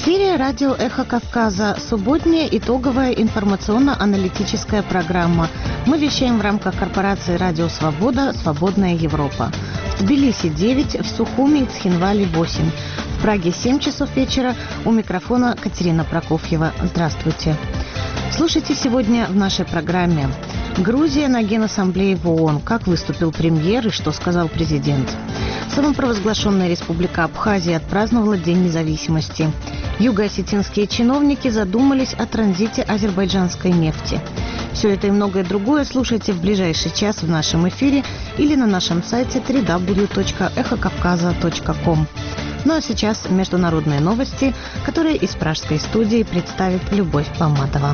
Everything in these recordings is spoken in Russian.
эфире радио «Эхо Кавказа». Субботняя итоговая информационно-аналитическая программа. Мы вещаем в рамках корпорации «Радио Свобода. Свободная Европа». В Тбилиси 9, в Сухуми и Цхинвале 8. В Праге 7 часов вечера. У микрофона Катерина Прокофьева. Здравствуйте. Слушайте сегодня в нашей программе. Грузия на Генассамблее в ООН. Как выступил премьер и что сказал президент. Самопровозглашенная республика Абхазия отпраздновала День независимости. Юго-осетинские чиновники задумались о транзите азербайджанской нефти. Все это и многое другое слушайте в ближайший час в нашем эфире или на нашем сайте www.эхокавказа.ком. Ну а сейчас международные новости, которые из пражской студии представит Любовь Поматова.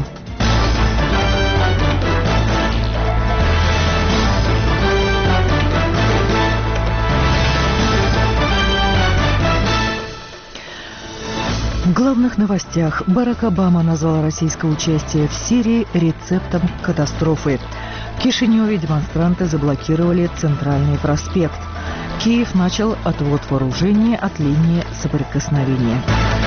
В главных новостях. Барак Обама назвал российское участие в Сирии рецептом катастрофы. В Кишиневе демонстранты заблокировали Центральный проспект. Киев начал отвод вооружения от линии соприкосновения.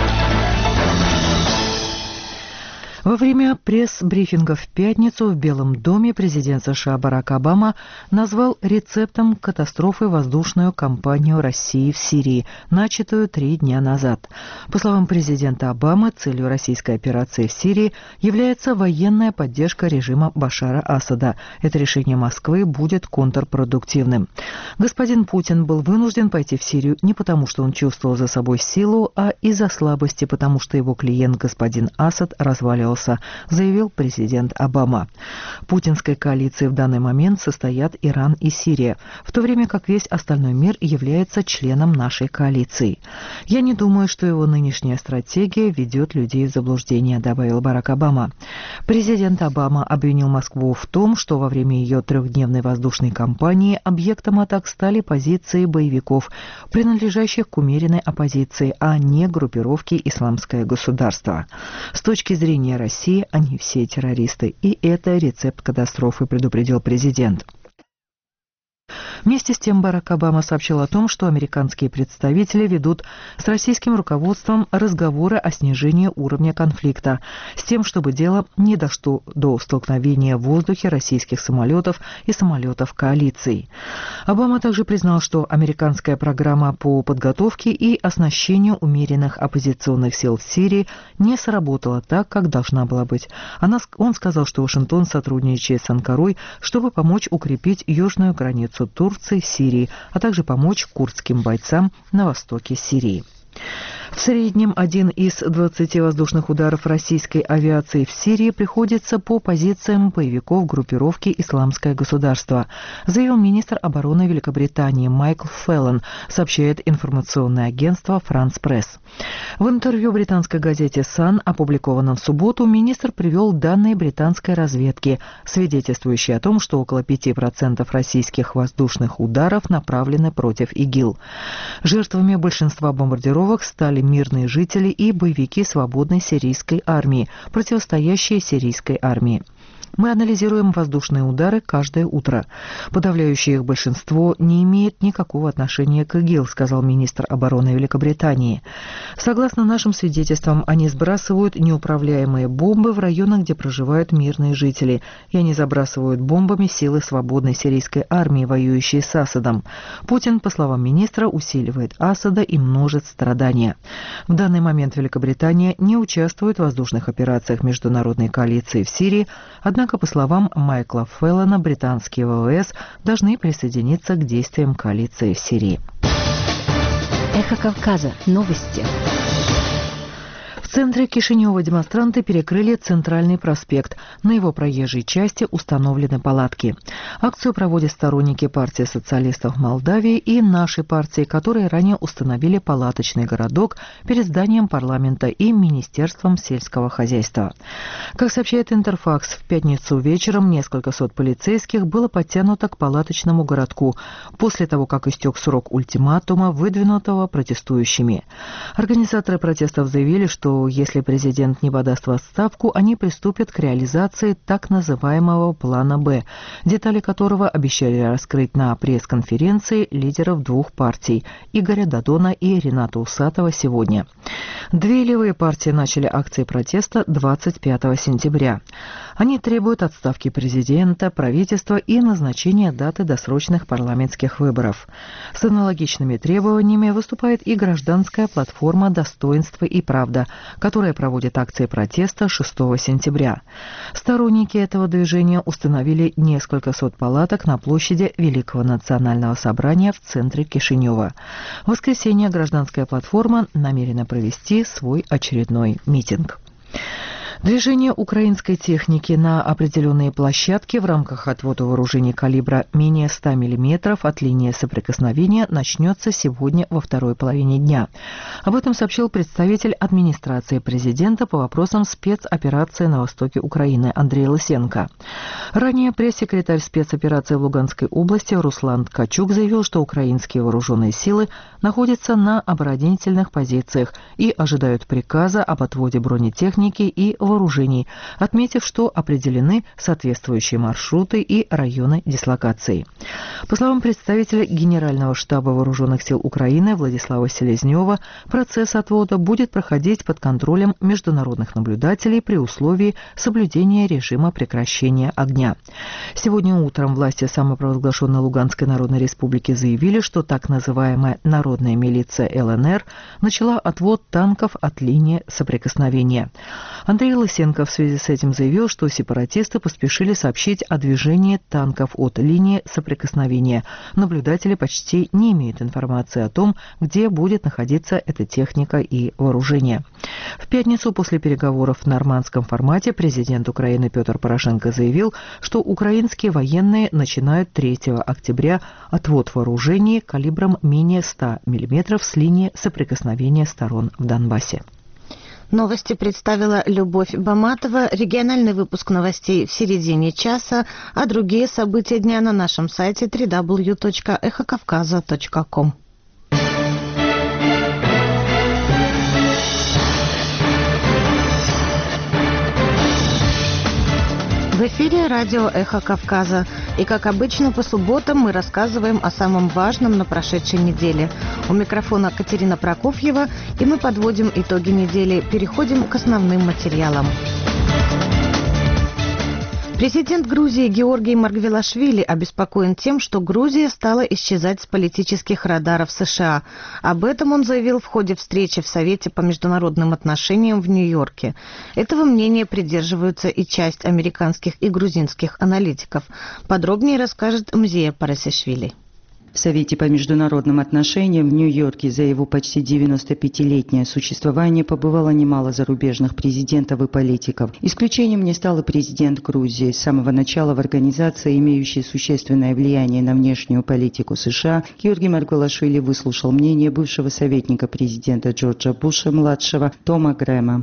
Во время пресс-брифинга в пятницу в Белом доме президент США Барак Обама назвал рецептом катастрофы воздушную кампанию России в Сирии, начатую 3 дня назад. По словам президента Обамы, целью российской операции в Сирии является военная поддержка режима Башара Асада. Это решение Москвы будет контрпродуктивным. Господин Путин был вынужден пойти в Сирию не потому, что он чувствовал за собой силу, а из-за слабости, потому что его клиент господин Асад разваливался, заявил президент Обама. В путинской коалиции в данный момент состоят Иран и Сирия, в то время как весь остальной мир является членом нашей коалиции. «Я не думаю, что его нынешняя стратегия ведет людей в заблуждение», добавил Барак Обама. Президент Обама обвинил Москву в том, что во время ее 3-дневной воздушной кампании объектом атак стали позиции боевиков, принадлежащих к умеренной оппозиции, а не группировке «Исламское государство». С точки зрения России, они все террористы, и это рецепт катастрофы, предупредил президент. Вместе с тем Барак Обама сообщил о том, что американские представители ведут с российским руководством разговоры о снижении уровня конфликта, с тем, чтобы дело не дошло до столкновения в воздухе российских самолетов и самолетов коалиции. Обама также признал, что американская программа по подготовке и оснащению умеренных оппозиционных сил в Сирии не сработала так, как должна была быть. Он сказал, что Вашингтон сотрудничает с Анкарой, чтобы помочь укрепить южную границу Турции, Сирии, а также помочь курдским бойцам на востоке Сирии. В среднем один из 20 воздушных ударов российской авиации в Сирии приходится по позициям боевиков группировки «Исламское государство», заявил министр обороны Великобритании Майкл Феллон, сообщает информационное агентство «Франс Пресс». В интервью британской газете «Сан», опубликованном в субботу, министр привел данные британской разведки, свидетельствующие о том, что около 5% российских воздушных ударов направлены против ИГИЛ. Жертвами большинства бомбардировок стали мирные жители и боевики свободной сирийской армии, противостоящие сирийской армии. Мы анализируем воздушные удары каждое утро. Подавляющее их большинство не имеет никакого отношения к ИГИЛ, сказал министр обороны Великобритании. Согласно нашим свидетельствам, они сбрасывают неуправляемые бомбы в районах, где проживают мирные жители, и они забрасывают бомбами силы свободной сирийской армии, воюющие с Асадом. Путин, по словам министра, усиливает Асада и множит страдания. В данный момент Великобритания не участвует в воздушных операциях международной коалиции в Сирии, однако, по словам Майкла Феллона, британские ВВС должны присоединиться к действиям коалиции в Сирии. Эхо Кавказа. Новости. В центре Кишинева демонстранты перекрыли Центральный проспект. На его проезжей части установлены палатки. Акцию проводят сторонники партии социалистов Молдавии и нашей партии, которые ранее установили палаточный городок перед зданием парламента и Министерством сельского хозяйства. Как сообщает Интерфакс, в пятницу вечером несколько сот полицейских было подтянуто к палаточному городку после того, как истек срок ультиматума, выдвинутого протестующими. Организаторы протестов заявили, что что если президент не подаст в отставку, они приступят к реализации так называемого плана «Б», детали которого обещали раскрыть на пресс-конференции лидеров двух партий – Игоря Додона и Рената Усатова сегодня. Две левые партии начали акции протеста 25 сентября. Они требуют отставки президента, правительства и назначения даты досрочных парламентских выборов. С аналогичными требованиями выступает и гражданская платформа «Достоинство и правда», которая проводит акции протеста 6 сентября. Сторонники этого движения установили несколько сот палаток на площади Великого национального собрания в центре Кишинева. В воскресенье гражданская платформа намерена провести свой очередной митинг. Движение украинской техники на определенные площадки в рамках отвода вооружений калибра менее 100 мм от линии соприкосновения начнется сегодня во второй половине дня. Об этом сообщил представитель администрации президента по вопросам спецоперации на востоке Украины Андрей Лысенко. Ранее пресс-секретарь спецоперации в Луганской области Руслан Ткачук заявил, что украинские вооруженные силы находятся на оборонительных позициях и ожидают приказа об отводе бронетехники и вооружений, отметив, что определены соответствующие маршруты и районы дислокации. По словам представителя Генерального штаба Вооруженных сил Украины Владислава Селезнева, процесс отвода будет проходить под контролем международных наблюдателей при условии соблюдения режима прекращения огня. Сегодня утром власти самопровозглашенной Луганской Народной Республики заявили, что так называемая народная милиция ЛНР начала отвод танков от линии соприкосновения. Андрей Лысенко в связи с этим заявил, что сепаратисты поспешили сообщить о движении танков от линии соприкосновения. Наблюдатели почти не имеют информации о том, где будет находиться эта техника и вооружение. В пятницу после переговоров в нормандском формате президент Украины Петр Порошенко заявил, что украинские военные начинают 3 октября отвод вооружений калибром менее 100 мм с линии соприкосновения сторон в Донбассе. Новости представила Любовь Баматова. Региональный выпуск новостей в середине часа, а другие события дня на нашем сайте www.эхокавказа.ком. В эфире радио «Эхо Кавказа». И, как обычно, по субботам мы рассказываем о самом важном на прошедшей неделе. У микрофона Катерина Прокофьева, и мы подводим итоги недели. Переходим к основным материалам. Президент Грузии Георгий Маргвелашвили обеспокоен тем, что Грузия стала исчезать с политических радаров США. Об этом он заявил в ходе встречи в Совете по международным отношениям в Нью-Йорке. Этого мнения придерживаются и часть американских и грузинских аналитиков. Подробнее расскажет Мзея Парасишвили. В Совете по международным отношениям в Нью-Йорке за его почти 95-летнее существование побывало немало зарубежных президентов и политиков. Исключением не стал и президент Грузии. С самого начала в организации, имеющей существенное влияние на внешнюю политику США, Георгий Маргвелашвили выслушал мнение бывшего советника президента Джорджа Буша-младшего Тома Грэма.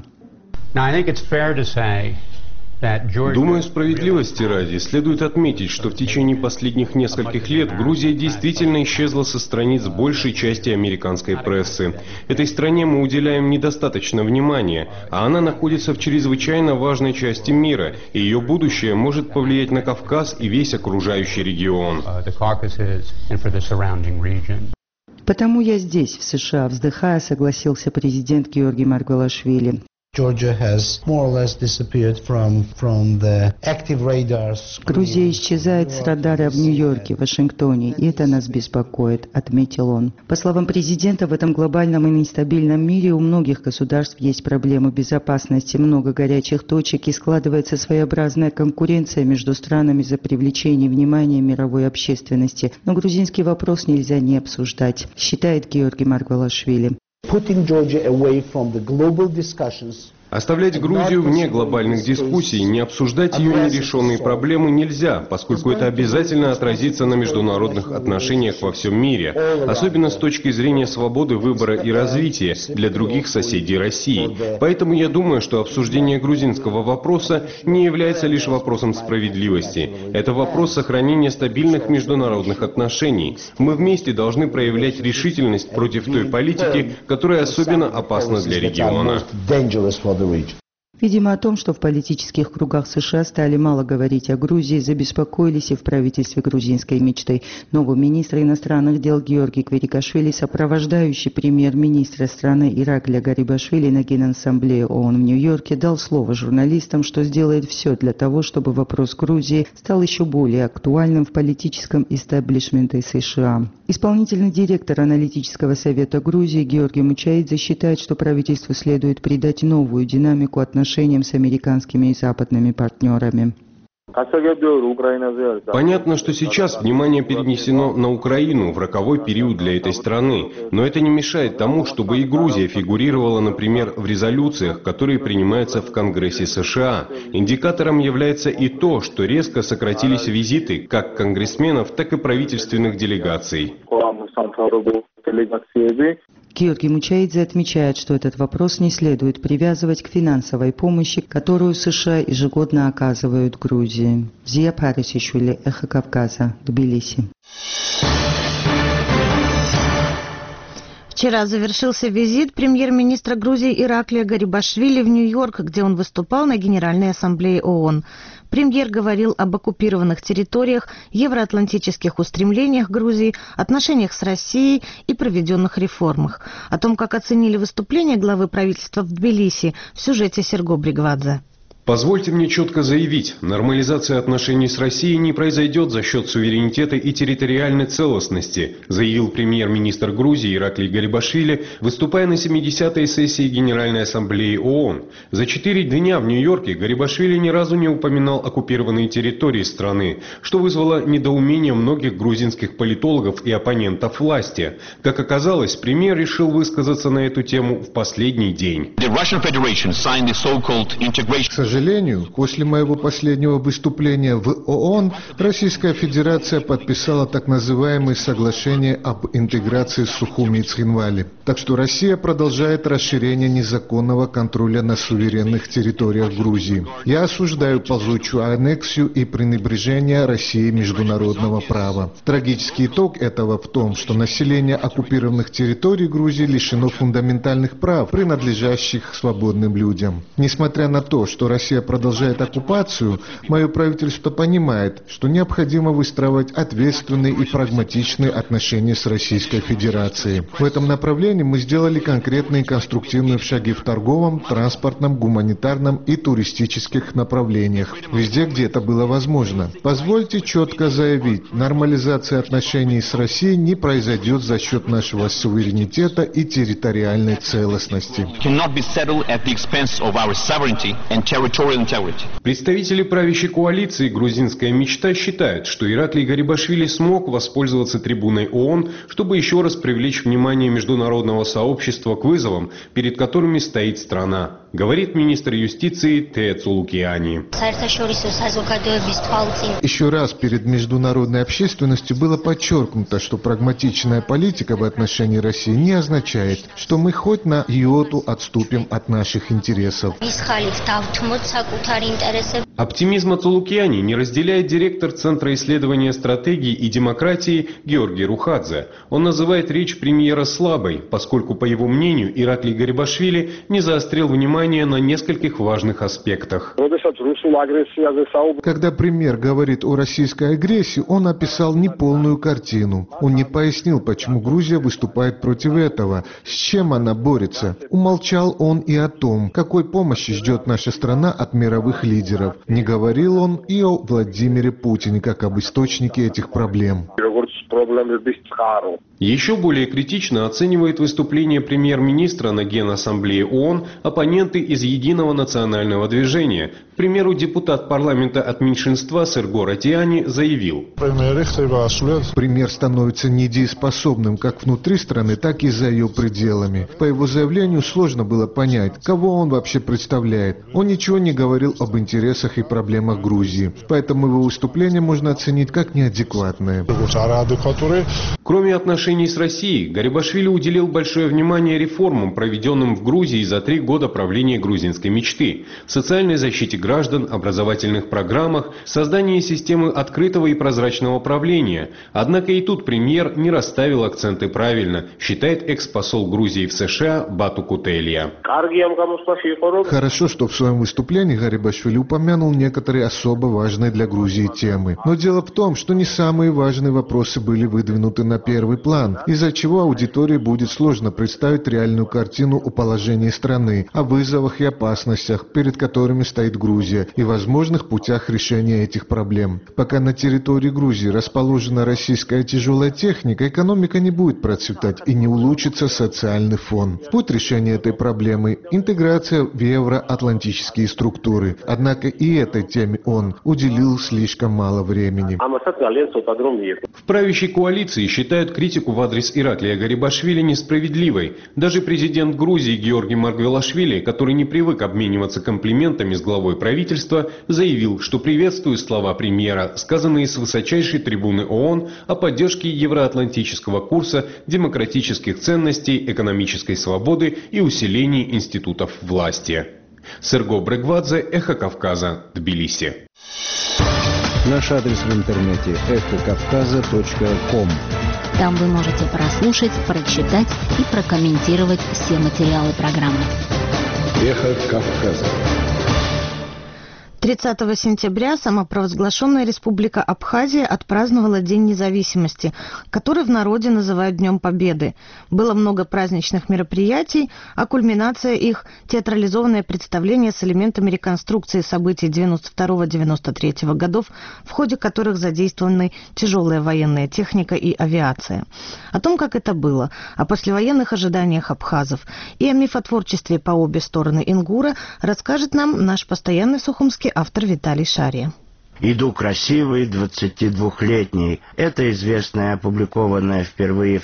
Думаю, справедливости ради следует отметить, что в течение последних нескольких лет Грузия действительно исчезла со страниц большей части американской прессы. Этой стране мы уделяем недостаточно внимания, а она находится в чрезвычайно важной части мира, и ее будущее может повлиять на Кавказ и весь окружающий регион. Потому я здесь, в США, вздыхая, согласился президент Георгий Маргвелашвили. Грузия исчезает с радара в Нью-Йорке, Вашингтоне, и это нас беспокоит, отметил он. По словам президента, в этом глобальном и нестабильном мире у многих государств есть проблемы безопасности, много горячих точек и складывается своеобразная конкуренция между странами за привлечение внимания мировой общественности. Но грузинский вопрос нельзя не обсуждать, считает Георгий Маргвелашвили. Оставлять Грузию вне глобальных дискуссий, не обсуждать ее нерешенные проблемы нельзя, поскольку это обязательно отразится на международных отношениях во всем мире, особенно с точки зрения свободы выбора и развития для других соседей России. Поэтому я думаю, что обсуждение грузинского вопроса не является лишь вопросом справедливости. Это вопрос сохранения стабильных международных отношений. Мы вместе должны проявлять решительность против той политики, которая особенно опасна для региона. Видимо, о том, что в политических кругах США стали мало говорить о Грузии, забеспокоились и в правительстве грузинской мечты. Новый министр иностранных дел Георгий Квирикашвили, сопровождающий премьер-министра страны Ираклия Гарибашвили на Генассамблее ООН в Нью-Йорке, дал слово журналистам, что сделает все для того, чтобы вопрос Грузии стал еще более актуальным в политическом истеблишменте США. Исполнительный директор аналитического совета Грузии Георгий Мучаидзе считает, что правительству следует придать новую динамику отношениям с американскими и западными партнерами. Понятно, что сейчас внимание перенесено на Украину в роковой период для этой страны, но это не мешает тому, чтобы и Грузия фигурировала, например, в резолюциях, которые принимаются в Конгрессе США. Индикатором является и то, что резко сократились визиты как конгрессменов, так и правительственных делегаций. Георгий Мучаидзе отмечает, что этот вопрос не следует привязывать к финансовой помощи, которую США ежегодно оказывают Грузии. Зия Парисишвили, Эхо Кавказа, Тбилиси. Вчера завершился визит премьер-министра Грузии Ираклия Гарибашвили в Нью-Йорк, где он выступал на Генеральной ассамблее ООН. Премьер говорил об оккупированных территориях, евроатлантических устремлениях Грузии, отношениях с Россией и проведенных реформах. О том, как оценили выступление главы правительства в Тбилиси, в сюжете Серго Бригвадзе. Позвольте мне четко заявить, нормализация отношений с Россией не произойдет за счет суверенитета и территориальной целостности, заявил премьер-министр Грузии Ираклий Гарибашвили, выступая на 70-й сессии Генеральной ассамблеи ООН. За 4 дня в Нью-Йорке Гарибашвили ни разу не упоминал оккупированные территории страны, что вызвало недоумение многих грузинских политологов и оппонентов власти. Как оказалось, премьер решил высказаться на эту тему в последний день. К сожалению, после моего последнего выступления в ООН Российская Федерация подписала так называемое соглашение об интеграции с Сухуми и Цхинвали. Так что Россия продолжает расширение незаконного контроля на суверенных территориях Грузии. Я осуждаю ползучую аннексию и пренебрежение России международного права. Трагический итог этого в том, что население оккупированных территорий Грузии лишено фундаментальных прав, принадлежащих свободным людям. Несмотря на то, что Россия продолжает оккупацию, мое правительство понимает, что необходимо выстраивать ответственные и прагматичные отношения с Российской Федерацией. В этом направлении мы сделали конкретные конструктивные шаги в торговом, транспортном, гуманитарном и туристических направлениях, везде, где это было возможно. Позвольте четко заявить, нормализация отношений с Россией не произойдет за счет нашего суверенитета и территориальной целостности. Представители правящей коалиции «Грузинская мечта» считают, что Ираклий Гарибашвили смог воспользоваться трибуной ООН, чтобы еще раз привлечь внимание международного сообщества к вызовам, перед которыми стоит страна, говорит министр юстиции Тея Цулукиани. Еще раз перед международной общественностью было подчеркнуто, что прагматичная политика в отношении России не означает, что мы хоть на йоту отступим от наших интересов. Оптимизма Цулукиани не разделяет директор Центра исследования стратегии и демократии Георгий Рухадзе. Он называет речь премьера слабой, поскольку, по его мнению, Ираклий Гарибашвили не заострил внимание на нескольких важных аспектах. Когда премьер говорит о российской агрессии, он описал неполную картину. Он не пояснил, почему Грузия выступает против этого, с чем она борется. Умолчал он и о том, какой помощи ждет наша страна от мировых лидеров. Не говорил он и о Владимире Путине, как об источнике этих проблем. Еще более критично оценивает выступление премьер-министра на Генассамблее ООН оппоненты из Единого национального движения. К примеру, депутат парламента от меньшинства Серго Ратиани заявил: премьер становится недееспособным как внутри страны, так и за ее пределами. По его заявлению сложно было понять, кого он вообще представляет. Он ничего не говорил об интересах и проблемах Грузии. Поэтому его выступление можно оценить как неадекватное. Кроме отношений с Россией, Гарибашвили уделил большое внимание реформам, проведенным в Грузии за 3 года правления грузинской мечты, социальной защите граждан, образовательных программах, создании системы открытого и прозрачного правления. Однако и тут премьер не расставил акценты правильно, считает экс-посол Грузии в США Бату Кутелья. Хорошо, что в своем выступлении Гарибашвили упомянул некоторые особо важные для Грузии темы. Но дело в том, что не самые важные вопросы были выдвинуты на первый план, из-за чего аудитории будет сложно представить реальную картину о положении страны, о вызовах и опасностях, перед которыми стоит Грузия, и возможных путях решения этих проблем. Пока на территории Грузии расположена российская тяжелая техника, экономика не будет процветать и не улучшится социальный фон. Путь решения этой проблемы – интеграция в евроатлантические структуры. Однако и этой теме он уделил слишком мало времени. В правящей коалиции считают критику в адрес Ираклия Гарибашвили несправедливой. Даже президент Грузии Георгий Маргвелашвили, который не привык обмениваться комплиментами с главой правительства, заявил, что приветствует слова премьера, сказанные с высочайшей трибуны ООН о поддержке евроатлантического курса, демократических ценностей, экономической свободы и усилении институтов власти. Серго Брегвадзе, Эхо Кавказа, Тбилиси. Наш адрес в интернете эхокавказа.ком. Там вы можете прослушать, прочитать и прокомментировать все материалы программы. Эхо Кавказа. 30 сентября самопровозглашенная республика Абхазия отпраздновала День независимости, который в народе называют Днем Победы. Было много праздничных мероприятий, а кульминация их – театрализованное представление с элементами реконструкции событий 92-93 годов, в ходе которых задействованы тяжелая военная техника и авиация. О том, как это было, о послевоенных ожиданиях абхазов и о мифотворчестве по обе стороны Ингура расскажет нам наш постоянный сухумский автор Виталий Шария. «Иду красивый, 22-летний». Это известная, опубликованная впервые в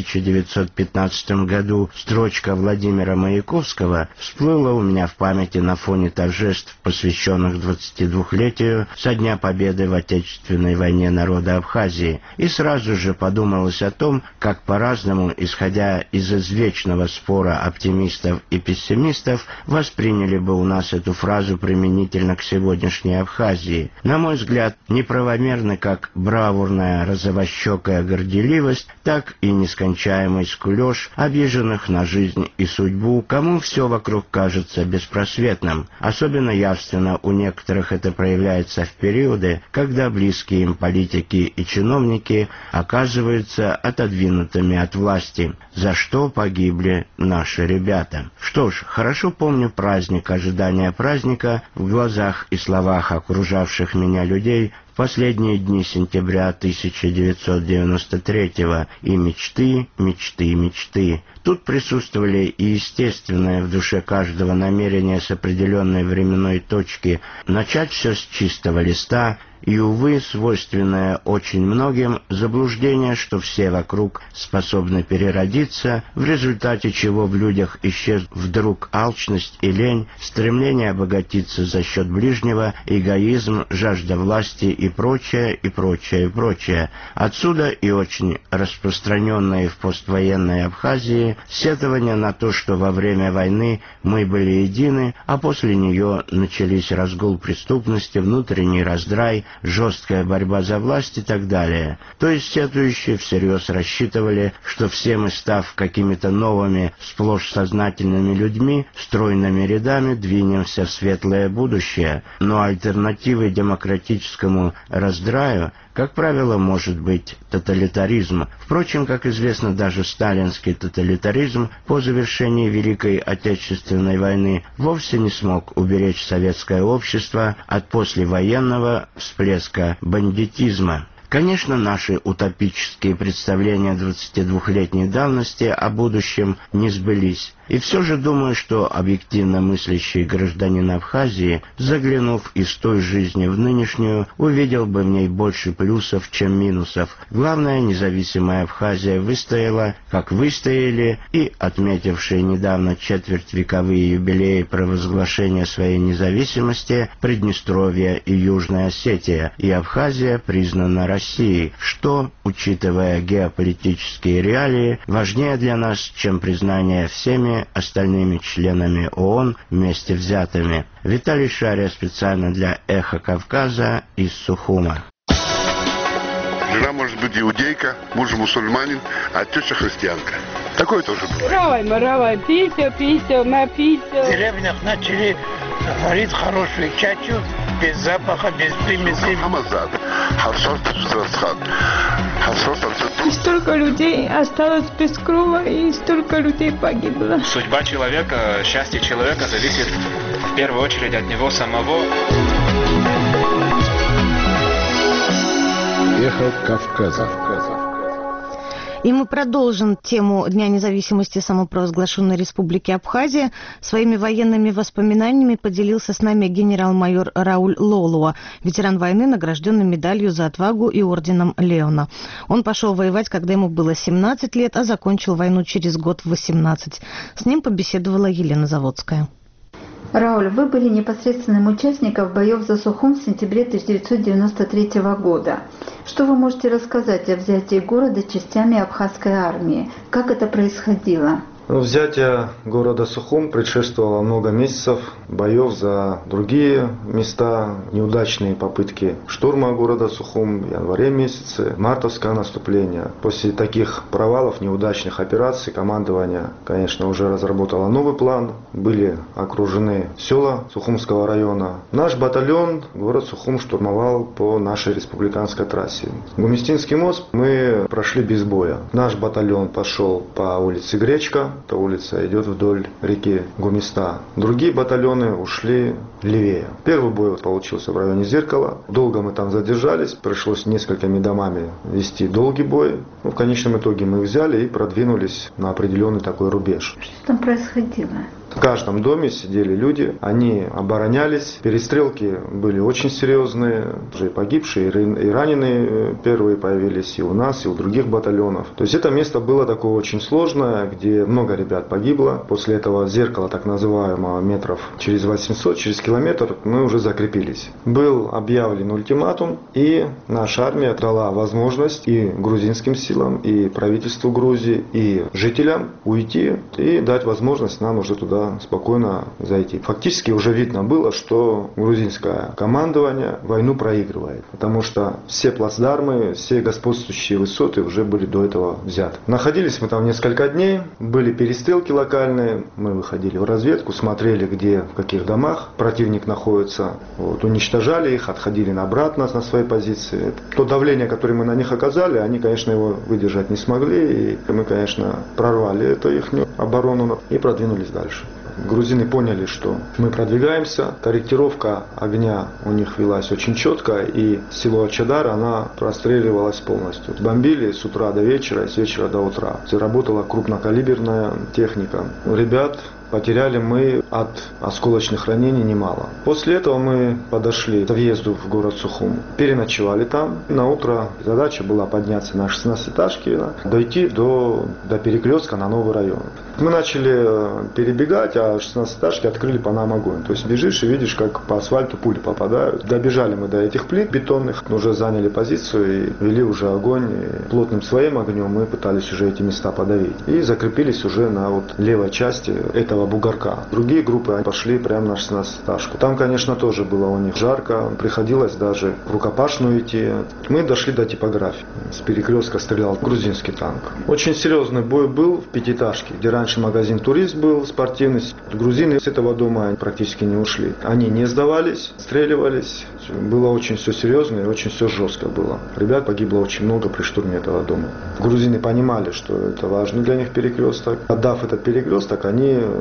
1915 году строчка Владимира Маяковского всплыла у меня в памяти на фоне торжеств, посвященных 22-летию со Дня Победы в Отечественной войне народа Абхазии. И сразу же подумалось о том, как по-разному, исходя из извечного спора оптимистов и пессимистов, восприняли бы у нас эту фразу применительно к сегодняшней Абхазии. На мой взгляд, неправомерны как бравурная розовощекая горделивость, так и нескончаемый скулеж обиженных на жизнь и судьбу, кому все вокруг кажется беспросветным. Особенно явственно у некоторых это проявляется в периоды, когда близкие им политики и чиновники оказываются отодвинутыми от власти, за что погибли наши ребята. Что ж, хорошо помню праздник, ожидания праздника в глазах и словах окружавших меня людей в последние дни сентября 1993-го, и мечты, мечты, мечты. Тут присутствовали и естественное в душе каждого намерение с определенной временной точки начать все с чистого листа, и, увы, свойственное очень многим заблуждение, что все вокруг способны переродиться, в результате чего в людях исчез вдруг алчность и лень, стремление обогатиться за счет ближнего, эгоизм, жажда власти и прочее, и прочее, и прочее. Отсюда и очень распространенные в поствоенной Абхазии сетования на то, что во время войны мы были едины, а после нее начались разгул преступности, внутренний раздрай, жесткая борьба за власть и так далее. То есть сетующие всерьез рассчитывали, что все мы, став какими-то новыми, сплошь сознательными людьми, стройными рядами двинемся в светлое будущее. Но альтернативой демократическому раздраю, как правило, может быть тоталитаризм. Впрочем, как известно, даже сталинский тоталитаризм по завершении Великой Отечественной войны вовсе не смог уберечь советское общество от послевоенного всплеска бандитизма. Конечно, наши утопические представления 22-летней давности о будущем не сбылись. И все же думаю, что объективно мыслящий гражданин Абхазии, заглянув из той жизни в нынешнюю, увидел бы в ней больше плюсов, чем минусов. Главное, независимая Абхазия выстояла, как выстояли и отметившие недавно четвертьвековые юбилеи провозглашения своей независимости Приднестровье и Южная Осетия, и Абхазия признана Россией, что, учитывая геополитические реалии, важнее для нас, чем признание всеми остальными членами ООН вместе взятыми. Виталий Шария специально для «Эхо Кавказа» из Сухума. Жена может быть иудейка, муж мусульманин, а теща христианка. Такое тоже было. Равай, писю, написю. В деревнях начали варить хорошую чачу, без запаха, без примесей. И столько людей осталось без крова, и столько людей погибло. Судьба человека, счастье человека зависит в первую очередь от него самого. Эхо Кавказа. И мы продолжим тему Дня независимости самопровозглашенной Республики Абхазия. Своими военными воспоминаниями поделился с нами генерал-майор Рауль Лолуа, ветеран войны, награжденный медалью за отвагу и орденом Леона. Он пошел воевать, когда ему было 17 лет, а закончил войну через год в 18. С ним побеседовала Елена Заводская. Рауль, вы были непосредственным участником боев за Сухум в сентябре 1993 года. Что вы можете рассказать о взятии города частями абхазской армии? Как это происходило? Взятие города Сухум предшествовало много месяцев боев за другие места, неудачные попытки штурма города Сухум в январе месяце, мартовское наступление. После таких провалов, неудачных операций, командование, конечно, уже разработало новый план. Были окружены села Сухумского района. Наш батальон город Сухум штурмовал по нашей республиканской трассе. Гумистинский мост мы прошли без боя. Наш батальон пошел по улице Гречка. Эта улица идет вдоль реки Гумиста. Другие батальоны ушли левее. Первый бой получился в районе Зеркала. Долго мы там задержались. Пришлось несколькими домами вести долгий бой. В конечном итоге мы их взяли и продвинулись на определенный такой рубеж. Что там происходило? В каждом доме сидели люди, они оборонялись, перестрелки были очень серьезные, уже погибшие и раненые первые появились и у нас, и у других батальонов. То есть это место было такое очень сложное, где много ребят погибло. После этого Зеркала, так называемого, метров через 800, через километр, мы уже закрепились. Был объявлен ультиматум, и наша армия дала возможность и грузинским силам, и правительству Грузии, и жителям уйти и дать возможность нам уже туда спокойно зайти. Фактически уже видно было, что грузинское командование войну проигрывает, потому что все плацдармы, все господствующие высоты уже были до этого взяты. Находились мы там несколько дней, были перестрелки локальные, мы выходили в разведку, смотрели, где, в каких домах противник находится, уничтожали их, отходили обратно на свои позиции. То давление, которое мы на них оказали, они, конечно, его выдержать не смогли, и мы, конечно, прорвали эту их оборону и продвинулись дальше. Грузины поняли, что мы продвигаемся, корректировка огня у них велась очень четко, и село Чадар, она простреливалась полностью. Бомбили с утра до вечера и с вечера до утра. Работала крупнокалиберная техника. Ребят потеряли мы от осколочных ранений немало. После этого мы подошли к въезду в город Сухум, переночевали там. На утро задача была подняться на 16-этажке, дойти до перекрестка на новый район. Мы начали перебегать, а 16-этажки открыли по нам огонь. То есть бежишь и видишь, как по асфальту пули попадают. Добежали мы до этих плит бетонных, уже заняли позицию и вели уже огонь. И плотным своим огнем мы пытались уже эти места подавить. И закрепились уже на левой части этого бугорка. Другие группы пошли прямо на 16-этажку. Там, конечно, тоже было у них жарко. Приходилось даже в рукопашную идти. Мы дошли до типографии. С перекрестка стрелял грузинский танк. Очень серьезный бой был в пятиэтажке, где раньше магазин «Турист» был спортивный. Грузины с этого дома практически не ушли. Они не сдавались, стреливались. Было очень все серьезно и очень все жестко было. Ребят погибло очень много при штурме этого дома. Грузины понимали, что это важный для них перекресток. Отдав этот перекресток, они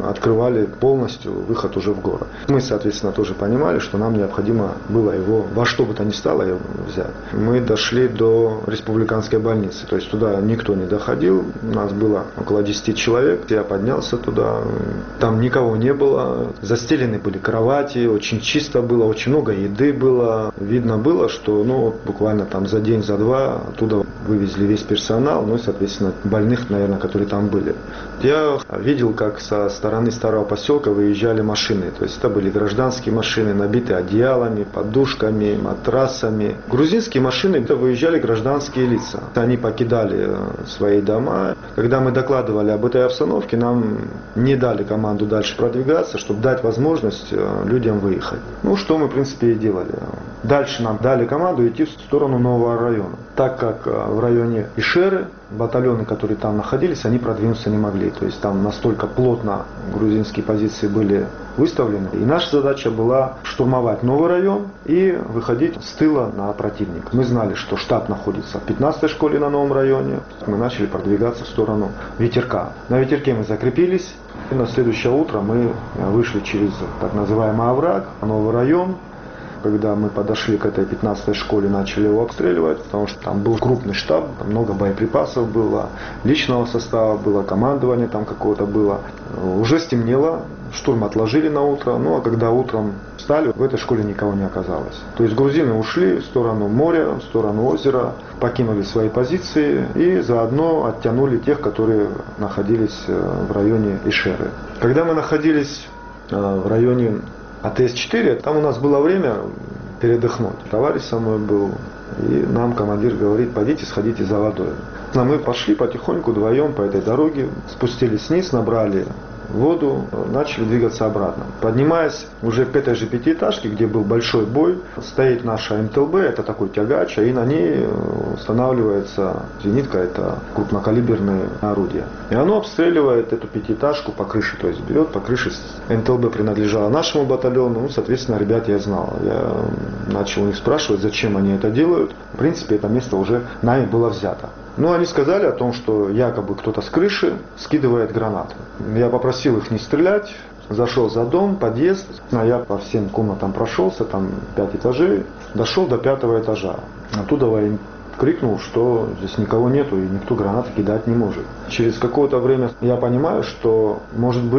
открывали полностью выход уже в город. Мы, соответственно, тоже понимали, что нам необходимо было его во что бы то ни стало его взять. Мы дошли до республиканской больницы, то есть туда никто не доходил, у нас было около 10 человек, я поднялся туда, там никого не было, застелены были кровати, очень чисто было, очень много еды было, видно было, что буквально там за день, за два оттуда вывезли весь персонал, и, соответственно, больных, наверное, которые там были. Я видел, как со стороны старого поселка выезжали машины, то есть это были гражданские машины, набитые одеялами, подушками, матрасами. Грузинские машины, это выезжали гражданские лица. Они покидали свои дома. Когда мы докладывали об этой обстановке, нам не дали команду дальше продвигаться, чтобы дать возможность людям выехать. Что мы, в принципе, и делали. Дальше нам дали команду идти в сторону нового района. Так как в районе Ишеры батальоны, которые там находились, они продвинуться не могли. То есть там настолько плотно грузинские позиции были выставлены. И наша задача была штурмовать новый район и выходить с тыла на противника. Мы знали, что штаб находится в 15-й школе на новом районе. Мы начали продвигаться в сторону Ветерка. На Ветерке мы закрепились. И на следующее утро мы вышли через так называемый овраг, новый район. Когда мы подошли к этой 15-й школе, начали его обстреливать, потому что там был крупный штаб, там много боеприпасов было, личного состава было, командование там какого-то было. Уже стемнело, штурм отложили на утро, а когда утром встали, в этой школе никого не оказалось. То есть грузины ушли в сторону моря, в сторону озера, покинули свои позиции и заодно оттянули тех, которые находились в районе Ишеры. Когда мы находились в районе АТС-4, там у нас было время передохнуть. Товарищ со мной был, и нам командир говорит: пойдите, сходите за водой. Мы пошли потихоньку вдвоем по этой дороге, спустились вниз, набрали воду, начали двигаться обратно. Поднимаясь уже к этой же пятиэтажке, где был большой бой, стоит наша МТЛБ, это такой тягач, и на ней устанавливается зенитка, это крупнокалиберное орудие. И оно обстреливает эту пятиэтажку по крыше, то есть берет по крыше. МТЛБ принадлежала нашему батальону, соответственно, ребят я знал. Я начал у них спрашивать, зачем они это делают. В принципе, это место уже нами было взято. Они сказали о том, что якобы кто-то с крыши скидывает гранаты. Я попросил их не стрелять, зашел за дом, подъезд. Я по всем комнатам прошелся, там 5 этажей, дошел до 5-го этажа. Оттуда я им крикнул, что здесь никого нету и никто гранаты кидать не может. Через какое-то время я понимаю, что он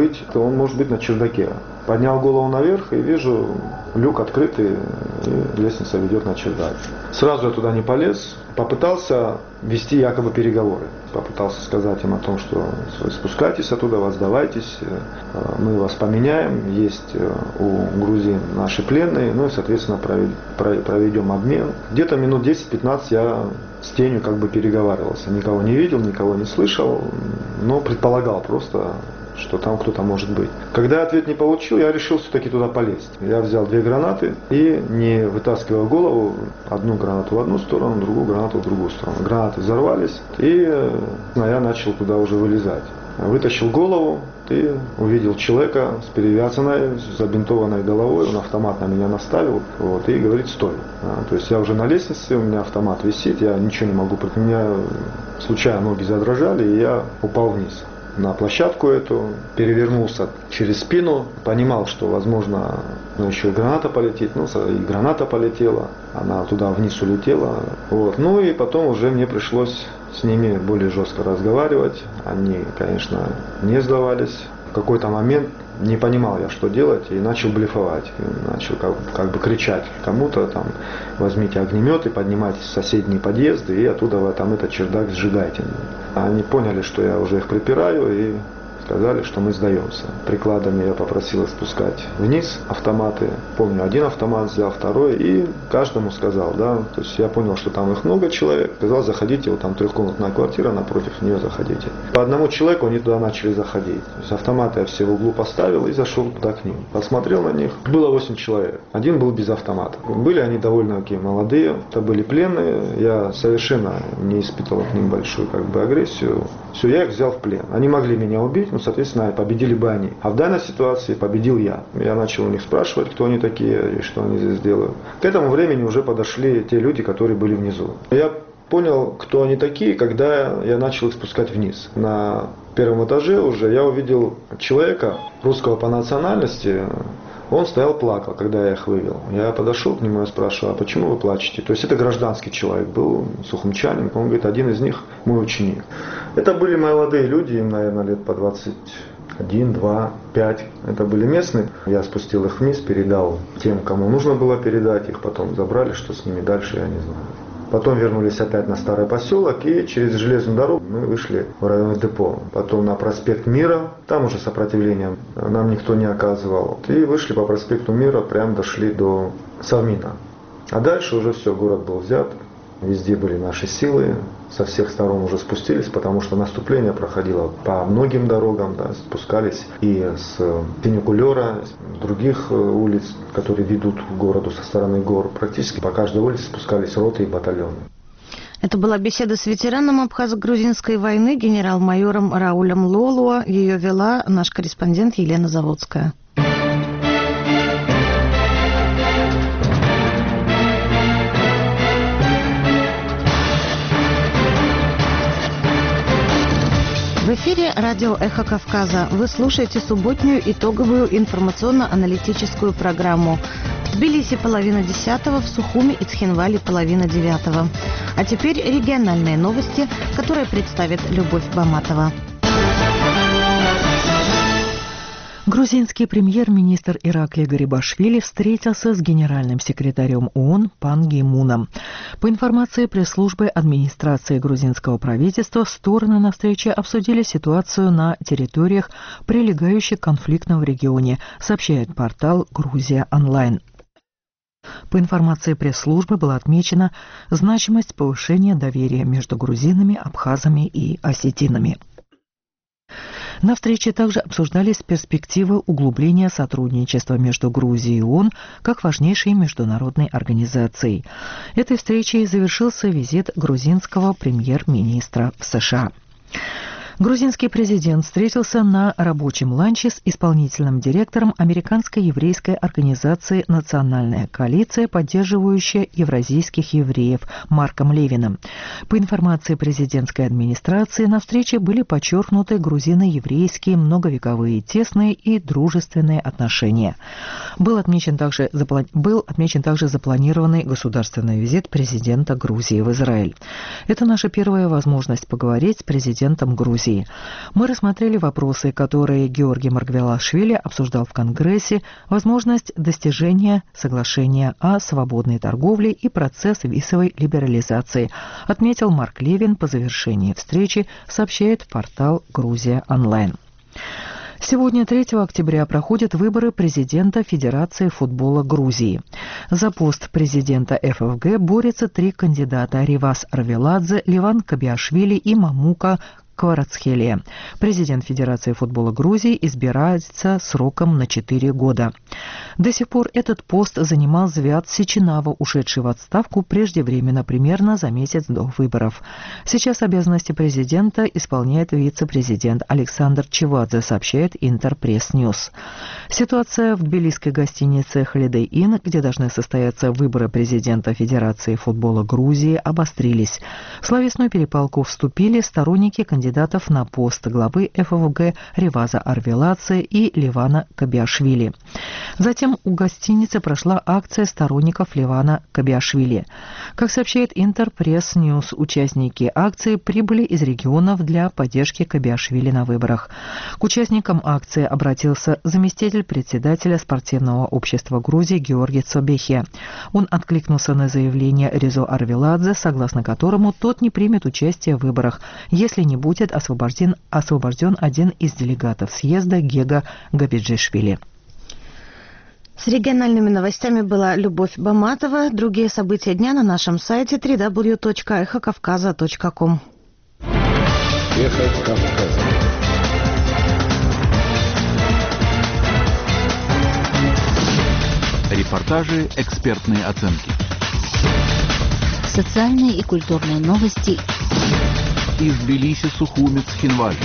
может быть на чердаке. Поднял голову наверх и вижу люк открытый, и лестница ведет на чердак. Сразу я туда не полез, попытался вести якобы переговоры. Попытался сказать им о том, что вы спускайтесь оттуда, вас сдавайтесь, мы вас поменяем, есть у грузин наши пленные, и, соответственно, проведем обмен. Где-то минут 10-15 я с тенью переговаривался. Никого не видел, никого не слышал, но предполагал просто, что там кто-то может быть. Когда ответ не получил, я решил все-таки туда полезть. Я взял 2 гранаты и, не вытаскивая голову, одну гранату в одну сторону, другую гранату в другую сторону. Гранаты взорвались, и я начал туда уже вылезать. Вытащил голову и увидел человека с перевязанной, с забинтованной головой. Он автомат на меня наставил и говорит: стой. То есть я уже на лестнице, у меня автомат висит, я ничего не могу. У меня случайно ноги задрожали, и я упал вниз на площадку эту, перевернулся через спину, понимал, что, возможно, еще и граната полетит, и граната полетела, она туда вниз улетела. И потом уже мне пришлось с ними более жестко разговаривать, они, конечно, не сдавались. В какой-то момент не понимал я, что делать, и начал блефовать, начал кричать кому-то, возьмите огнеметы, поднимайтесь в соседние подъезды, и оттуда этот чердак сжигайте. Они поняли, что я уже их припираю, и сказали, что мы сдаемся. Прикладами я попросил их спускать вниз автоматы. Помню, один автомат взял, второй, и каждому сказал, то есть я понял, что там их много человек. Сказал: заходите, там 3-комнатная квартира, напротив нее заходите. По одному человеку они туда начали заходить. То есть автоматы я все в углу поставил и зашел туда к ним. Посмотрел на них. Было 8 человек. Один был без автомата. Были они довольно молодые, это были пленные. Я совершенно не испытывал к ним большую агрессию. Все, я их взял в плен. Они могли меня убить, соответственно, победили бы они. А в данной ситуации победил я. Я начал у них спрашивать, кто они такие и что они здесь делают. К этому времени уже подошли те люди, которые были внизу. Я понял, кто они такие, когда я начал их спускать вниз. На первом этаже уже я увидел человека русского по национальности. Он стоял, плакал, когда я их вывел. Я подошел к нему и спрашивал, а почему вы плачете? То есть это гражданский человек был, сухумчанин. Он говорит, один из них мой ученик. Это были молодые люди, им, наверное, лет по 21, 2, 5. Это были местные. Я спустил их вниз, передал тем, кому нужно было передать. Их потом забрали, что с ними дальше, я не знаю. Потом вернулись опять на старый поселок и через железную дорогу мы вышли в районное депо. Потом на проспект Мира, там уже сопротивления нам никто не оказывал. И вышли по проспекту Мира, прям дошли до Совмина. А дальше уже все, город был взят. Везде были наши силы, со всех сторон уже спустились, потому что наступление проходило по многим дорогам, да, спускались и с фуникулера, с других улиц, которые ведут к городу со стороны гор. Практически по каждой улице спускались роты и батальоны. Это была беседа с ветераном абхазо-грузинской войны генерал-майором Раулем Лолуа. Ее вела наш корреспондент Елена Заводская. В эфире радио «Эхо Кавказа». Вы слушаете субботнюю итоговую информационно-аналитическую программу. В Тбилиси 9:30, в Сухуми и Цхинвали 8:30. А теперь региональные новости, которые представит Любовь Баматова. Грузинский премьер-министр Ираклий Гарибашвили встретился с генеральным секретарем ООН Пан Ги Муном. По информации пресс-службы администрации грузинского правительства, стороны на встрече обсудили ситуацию на территориях, прилегающих к конфликтам в регионе, сообщает портал «Грузия онлайн». По информации пресс-службы была отмечена значимость повышения доверия между грузинами, абхазами и осетинами. На встрече также обсуждались перспективы углубления сотрудничества между Грузией и ООН как важнейшей международной организацией. Этой встречей завершился визит грузинского премьер-министра в США. Грузинский президент встретился на рабочем ланче с исполнительным директором американской еврейской организации «Национальная коалиция, поддерживающая евразийских евреев» Марком Левиным. По информации президентской администрации, на встрече были подчеркнуты грузино-еврейские многовековые тесные и дружественные отношения. Был отмечен также запланированный государственный визит президента Грузии в Израиль. Это наша первая возможность поговорить с президентом Грузии. Мы рассмотрели вопросы, которые Георгий Маргвелашвили обсуждал в Конгрессе, возможность достижения соглашения о свободной торговле и процесс визовой либерализации, отметил Марк Левин по завершении встречи, сообщает портал «Грузия онлайн». Сегодня, 3 октября, проходят выборы президента Федерации футбола Грузии. За пост президента ФФГ борются 3 кандидата – Ривас Арвеладзе, Ливан Кабиашвили и Мамука Кварацхелия. Президент Федерации футбола Грузии избирается сроком на 4 года. До сих пор этот пост занимал Звят Сеченава, ушедший в отставку преждевременно, примерно за месяц до выборов. Сейчас обязанности президента исполняет вице-президент Александр Чевадзе, сообщает Интерпресс Ньюс. Ситуация в тбилисской гостинице Holiday Inn, где должны состояться выборы президента Федерации футбола Грузии, обострились. В словесную перепалку вступили сторонники кандидатов на пост главы ФФГ Риваза Арвеладзе и Ливана Кабиашвили. Затем у гостиницы прошла акция сторонников Ливана Кабиашвили. Как сообщает Интерпресс Ньюс, участники акции прибыли из регионов для поддержки Кабиашвили на выборах. К участникам акции обратился заместитель председателя спортивного общества Грузии Георгий Цобехи. Он откликнулся на заявление Ризо Арвеладзе, согласно которому тот не примет участие в выборах, если не будет освобожден один из делегатов съезда Гега Габиджишвили. С региональными новостями была Любовь Баматова. Другие события дня на нашем сайте www.эхокавказа.ком. Эхо Кавказа. Репортажи, экспертные оценки. Социальные и культурные новости. Из Тбилиси, Сухуми, Цхинвали.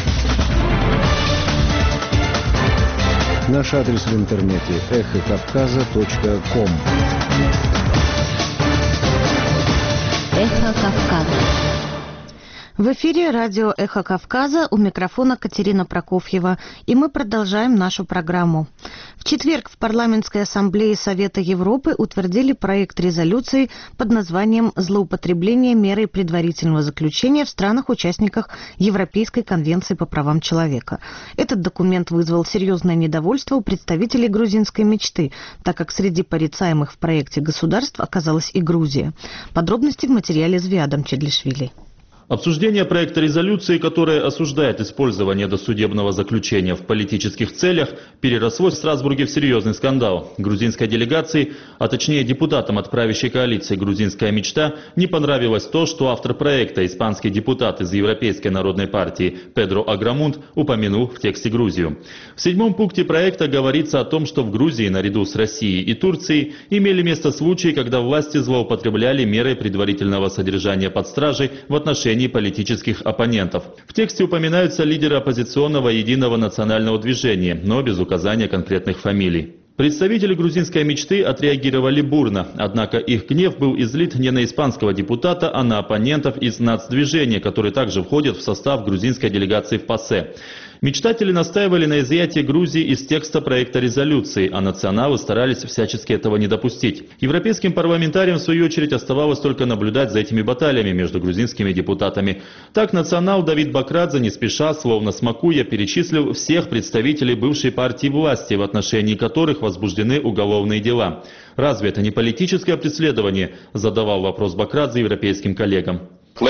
Наш адрес в интернете эхокавказа.ком. Эхо Кавказа. В эфире радио «Эхо Кавказа», у микрофона Катерина Прокофьева, и мы продолжаем нашу программу. В четверг в Парламентской ассамблее Совета Европы утвердили проект резолюции под названием «Злоупотребление мерой предварительного заключения в странах-участниках Европейской конвенции по правам человека». Этот документ вызвал серьезное недовольство у представителей грузинской мечты, так как среди порицаемых в проекте государств оказалась и Грузия. Подробности в материале Звиадом Чедлишвили. Обсуждение проекта резолюции, которая осуждает использование досудебного заключения в политических целях, переросло в Страсбурге в серьезный скандал. Грузинской делегации, а точнее депутатам от правящей коалиции «Грузинская мечта», не понравилось то, что автор проекта, испанский депутат из Европейской народной партии Педро Аграмунт, упомянул в тексте Грузию. В 7-м пункте проекта говорится о том, что в Грузии, наряду с Россией и Турцией, имели место случаи, когда власти злоупотребляли мерой предварительного содержания под стражей в отношении политических оппонентов. В тексте упоминаются лидеры оппозиционного единого национального движения, но без указания конкретных фамилий. Представители грузинской мечты отреагировали бурно, однако их гнев был излит не на испанского депутата, а на оппонентов из нацдвижения, которые также входят в состав грузинской делегации в ПАСЕ. Мечтатели настаивали на изъятии Грузии из текста проекта резолюции, а националы старались всячески этого не допустить. Европейским парламентариям, в свою очередь, оставалось только наблюдать за этими баталиями между грузинскими депутатами. Так национал Давид Бакрадзе не спеша, словно смакуя, перечислил всех представителей бывшей партии власти, в отношении которых возбуждены уголовные дела. Разве это не политическое преследование? Задавал вопрос Бакрадзе европейским коллегам.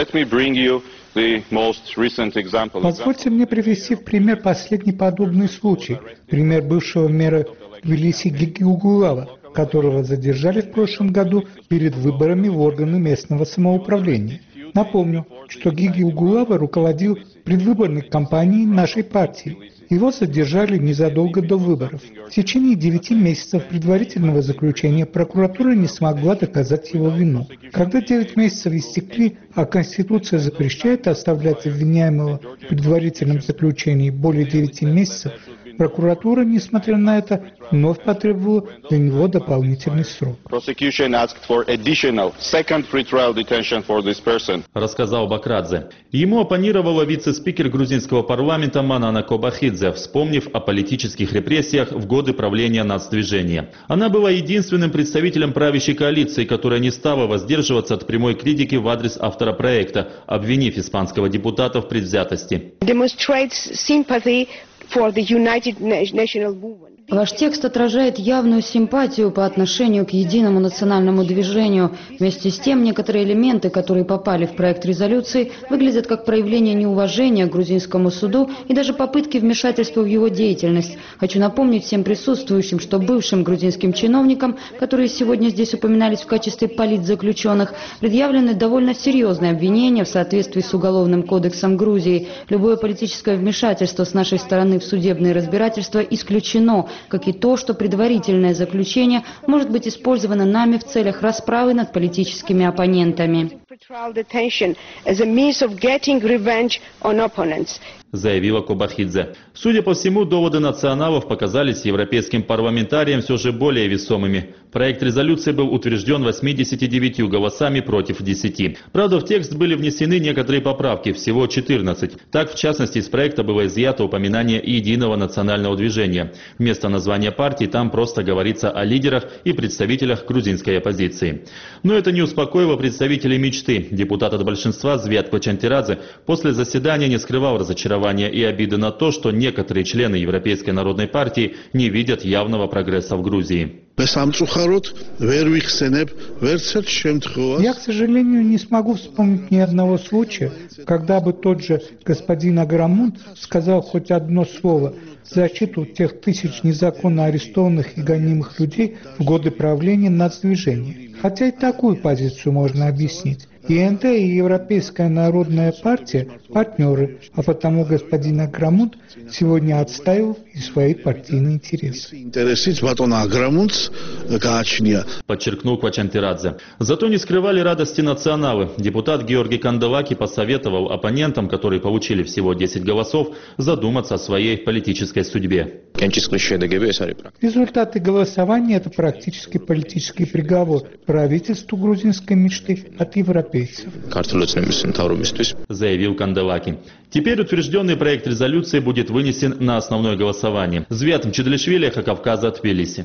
Позвольте мне привести в пример последний подобный случай. Пример бывшего мэра Тбилиси Гиги Угулава, которого задержали в прошлом году перед выборами в органы местного самоуправления. Напомню, что Гиги Угулава руководил предвыборной кампанией нашей партии. Его задержали незадолго до выборов. В течение 9 месяцев предварительного заключения прокуратура не смогла доказать его вину. Когда 9 месяцев истекли, а Конституция запрещает оставлять обвиняемого в предварительном заключении более 9 месяцев, прокуратура, несмотря на это, вновь потребовала для него дополнительный срок. Рассказал Бакрадзе. Ему оппонировала вице-спикер грузинского парламента Манана Кобахидзе, вспомнив о политических репрессиях в годы правления нацдвижения. Она была единственным представителем правящей коалиции, которая не стала воздерживаться от прямой критики в адрес автора проекта, обвинив испанского депутата в предвзятости. Ваш текст отражает явную симпатию по отношению к единому национальному движению. Вместе с тем, некоторые элементы, которые попали в проект резолюции, выглядят как проявление неуважения к грузинскому суду и даже попытки вмешательства в его деятельность. Хочу напомнить всем присутствующим, что бывшим грузинским чиновникам, которые сегодня здесь упоминались в качестве политзаключенных, предъявлены довольно серьезные обвинения в соответствии с Уголовным кодексом Грузии. Любое политическое вмешательство с нашей стороны в судебные разбирательства исключено, как и то, что предварительное заключение может быть использовано нами в целях расправы над политическими оппонентами. Заявила Кобахидзе. Судя по всему, доводы националов показались европейским парламентариям все же более весомыми. Проект резолюции был утвержден 89 голосами против 10. Правда, в текст были внесены некоторые поправки, всего 14. Так, в частности, из проекта было изъято упоминание единого национального движения. Вместо названия партии там просто говорится о лидерах и представителях грузинской оппозиции. Но это не успокоило представителей мечты. Депутат от большинства Звиад Кочантирадзе после заседания не скрывал разочарования и обиды на то, что некоторые члены Европейской народной партии не видят явного прогресса в Грузии. Я, к сожалению, не смогу вспомнить ни одного случая, когда бы тот же господин Аграмунт сказал хоть одно слово в защиту тех тысяч незаконно арестованных и гонимых людей в годы правления нацдвижения. Хотя и такую позицию можно объяснить. ИНД и Европейская народная партия – партнеры, а потому господин Аграмунт сегодня отстаивал и свои партийные интересы. Подчеркнул Квачантирадзе. Зато не скрывали радости националы. Депутат Георгий Канделаки посоветовал оппонентам, которые получили всего 10 голосов, задуматься о своей политической судьбе. Результаты голосования – это практически политический приговор правительству грузинской мечты от Европейской европейцев. Заявил Канделаки. Теперь утвержденный проект резолюции будет вынесен на основное голосование. Звят Мчедлишвили, Эхо Кавказа, Тбилиси.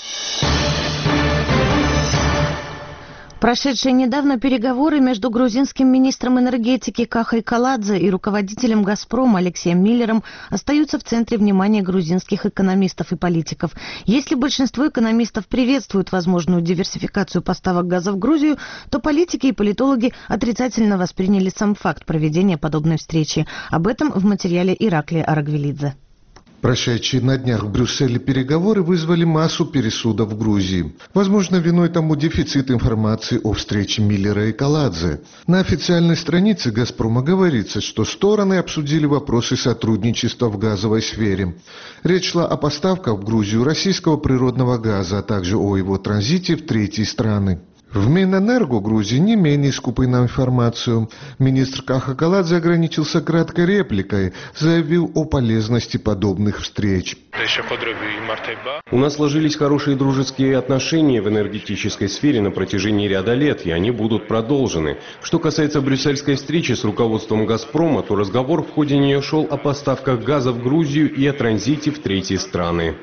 Прошедшие недавно переговоры между грузинским министром энергетики Кахой Каладзе и руководителем «Газпрома» Алексеем Миллером остаются в центре внимания грузинских экономистов и политиков. Если большинство экономистов приветствуют возможную диверсификацию поставок газа в Грузию, то политики и политологи отрицательно восприняли сам факт проведения подобной встречи. Об этом в материале Ираклия Арагвелидзе. Прошедшие на днях в Брюсселе переговоры вызвали массу пересудов в Грузии. Возможно, виной тому дефицит информации о встрече Миллера и Каладзе. На официальной странице «Газпрома» говорится, что стороны обсудили вопросы сотрудничества в газовой сфере. Речь шла о поставках в Грузию российского природного газа, а также о его транзите в третьи страны. В Минэнерго Грузии не менее скупы на информацию. Министр Каха Каладзе ограничился краткой репликой, заявил о полезности подобных встреч. У нас сложились хорошие дружеские отношения в энергетической сфере на протяжении ряда лет, и они будут продолжены. Что касается брюссельской встречи с руководством «Газпрома», то разговор в ходе нее шел о поставках газа в Грузию и о транзите в третьи страны.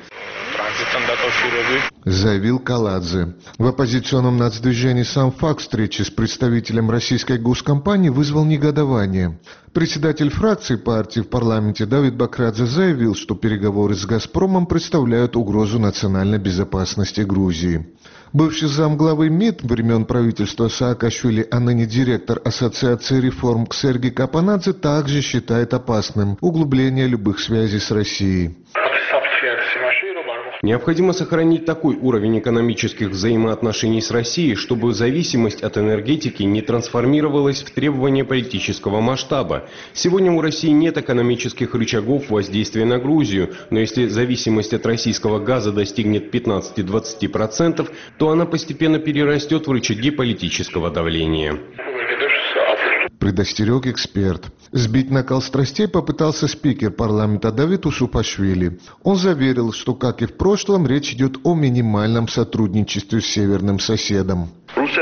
Заявил Каладзе. В оппозиционном нацдвижении сам факт встречи с представителем российской госкомпании вызвал негодование. Председатель фракции партии в парламенте Давид Бакрадзе заявил, что переговоры с «Газпромом» представляют угрозу национальной безопасности Грузии. Бывший замглавы МИД времен правительства Саакашвили, а ныне директор Ассоциации реформ Ксерги Капанадзе также считает опасным углубление любых связей с Россией. Необходимо сохранить такой уровень экономических взаимоотношений с Россией, чтобы зависимость от энергетики не трансформировалась в требования политического масштаба. Сегодня у России нет экономических рычагов воздействия на Грузию, но если зависимость от российского газа достигнет 15-20%, то она постепенно перерастет в рычаги политического давления. Предостерег эксперт. Сбить накал страстей попытался спикер парламента Давид Усупашвили. Он заверил, что, как и в прошлом, речь идет о минимальном сотрудничестве с северным соседом.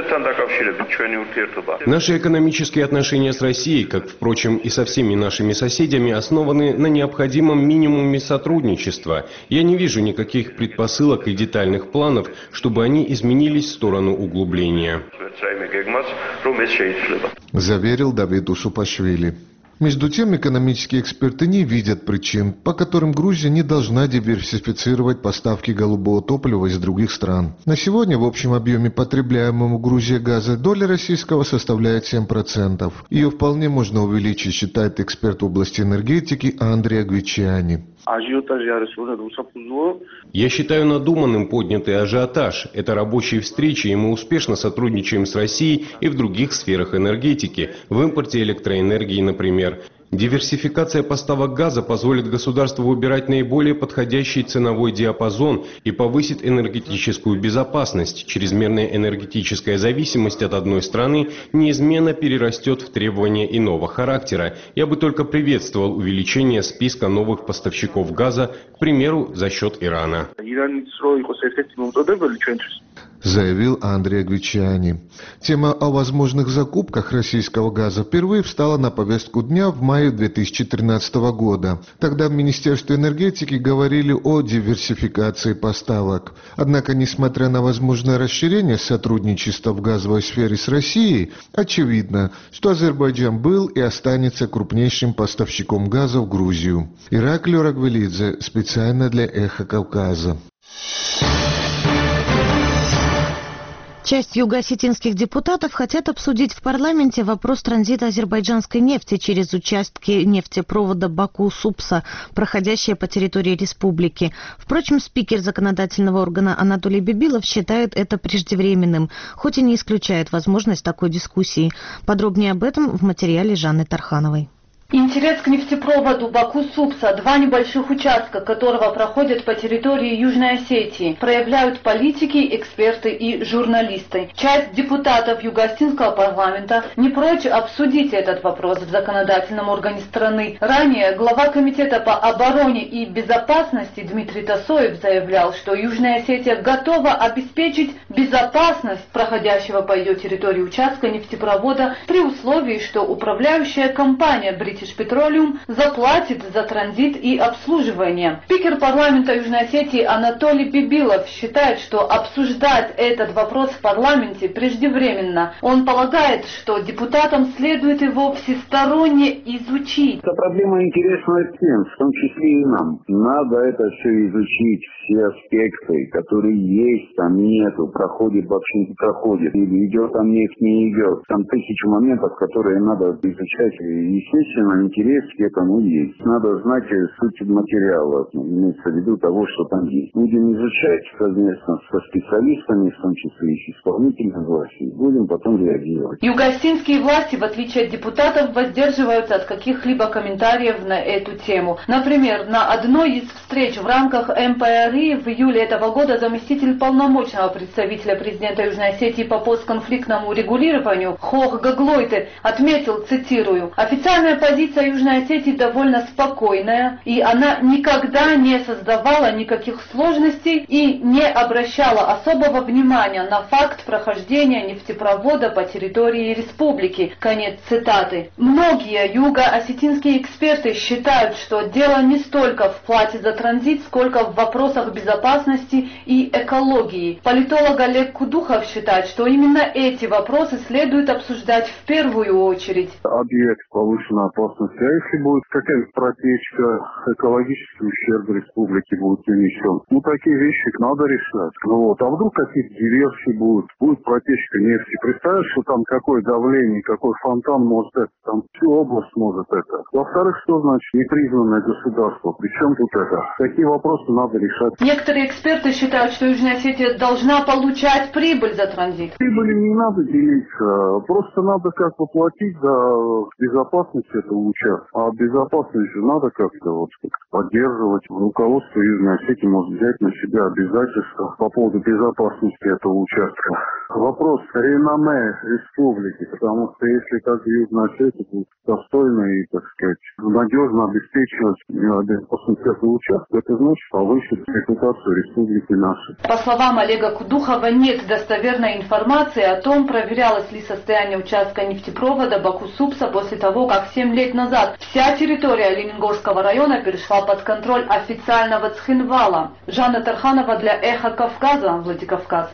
Наши экономические отношения с Россией, как, впрочем, и со всеми нашими соседями, основаны на необходимом минимуме сотрудничества. Я не вижу никаких предпосылок и детальных планов, чтобы они изменились в сторону углубления. Заверил Давид Усупашвили. Между тем, экономические эксперты не видят причин, по которым Грузия не должна диверсифицировать поставки голубого топлива из других стран. На сегодня в общем объеме потребляемого Грузией газа доля российского составляет 7%. Ее вполне можно увеличить, считает эксперт в области энергетики Андрей Агвичиани. Я считаю надуманным поднятый ажиотаж. Это рабочие встречи, и мы успешно сотрудничаем с Россией и в других сферах энергетики, в импорте электроэнергии, например. Диверсификация поставок газа позволит государству выбирать наиболее подходящий ценовой диапазон и повысит энергетическую безопасность. Чрезмерная энергетическая зависимость от одной страны неизменно перерастет в требования иного характера. Я бы только приветствовал увеличение списка новых поставщиков газа, к примеру, за счет Ирана. Заявил Андрей Агвичиани. Тема о возможных закупках российского газа впервые встала на повестку дня в мае 2013 года. Тогда в Министерстве энергетики говорили о диверсификации поставок. Однако, несмотря на возможное расширение сотрудничества в газовой сфере с Россией, очевидно, что Азербайджан был и останется крупнейшим поставщиком газа в Грузию. Ираклий Арагвелидзе, специально для «Эхо Кавказа». Часть юго-осетинских депутатов хотят обсудить в парламенте вопрос транзита азербайджанской нефти через участки нефтепровода Баку-Супса, проходящие по территории республики. Впрочем, спикер законодательного органа Анатолий Бибилов считает это преждевременным, хоть и не исключает возможность такой дискуссии. Подробнее об этом в материале Жанны Тархановой. Интерес к нефтепроводу Баку-Супса, два небольших участка которого проходят по территории Южной Осетии, проявляют политики, эксперты и журналисты. Часть депутатов Юго-Осетинского парламента не прочь обсудить этот вопрос в законодательном органе страны. Ранее глава комитета по обороне и безопасности Дмитрий Тасоев заявлял, что Южная Осетия готова обеспечить безопасность проходящего по ее территории участка нефтепровода при условии, что управляющая компания British Petroleum заплатит за транзит и обслуживание. Спикер парламента Южной Осетии Анатолий Бибилов считает, что обсуждать этот вопрос в парламенте преждевременно. Он полагает, что депутатам следует его всесторонне изучить. Эта проблема интересна всем, в том числе и нам. Надо это все изучить, все аспекты, которые есть, там нету, проходит, вообще не проходит, или идет там нефть, не идет. Там тысячи моментов, которые надо изучать. Естественно, интерес к этому есть. Надо знать суть материала, имеется в виду того, что там есть. Будем изучать совместно со специалистами, в том числе и с исполнительной властью, будем потом реагировать. Юго-осетинские власти, в отличие от депутатов, воздерживаются от каких-либо комментариев на эту тему. Например, на одной из встреч в рамках МПРИ в июле этого года заместитель полномочного представителя президента Южной Осетии по постконфликтному регулированию Хох Гаглойте отметил, цитирую, «Официальная позиция Южной Осетии довольно спокойная, и она никогда не создавала никаких сложностей и не обращала особого внимания на факт прохождения нефтепровода по территории республики». Конец цитаты. Многие юго-осетинские эксперты считают, что дело не столько в плате за транзит, сколько в вопросах безопасности и экологии. Политолог Олег Кудухов считает, что именно эти вопросы следует обсуждать в первую очередь. Объект повышенной опасности. А если будет какая-то протечка, экологический ущерб республике будет нанесен? Такие вещи надо решать. А вдруг какие-то диверсии будут? Будет протечка нефти. Представляешь, что там какое давление, какой фонтан может это, там всю область может это. Во-вторых, что значит непризнанное государство? Причем тут это? Такие вопросы надо решать. Некоторые эксперты считают, что Южная Осетия должна получать прибыль за транзит. Прибыли не надо делиться. Просто надо как-то платить за безопасность этого участка. А безопасность же надо как-то поддерживать. Руководство Южной Осетии может взять на себя обязательства по поводу безопасности этого участка. Вопрос реноме республики, потому что если как Южная Осетия будет достойно и, так сказать, надежно обеспечивать безопасность этого участка, это значит повысит репутацию республики нашей. По словам Олега Кудухова, нет достоверной информации о том, проверялось ли состояние участка нефтепровода Баку-Супса после того, как 7 лет назад вся территория Лениногорского района перешла под контроль официального Цхинвала. Жанна Тарханова для Эхо Кавказа, Владикавказ.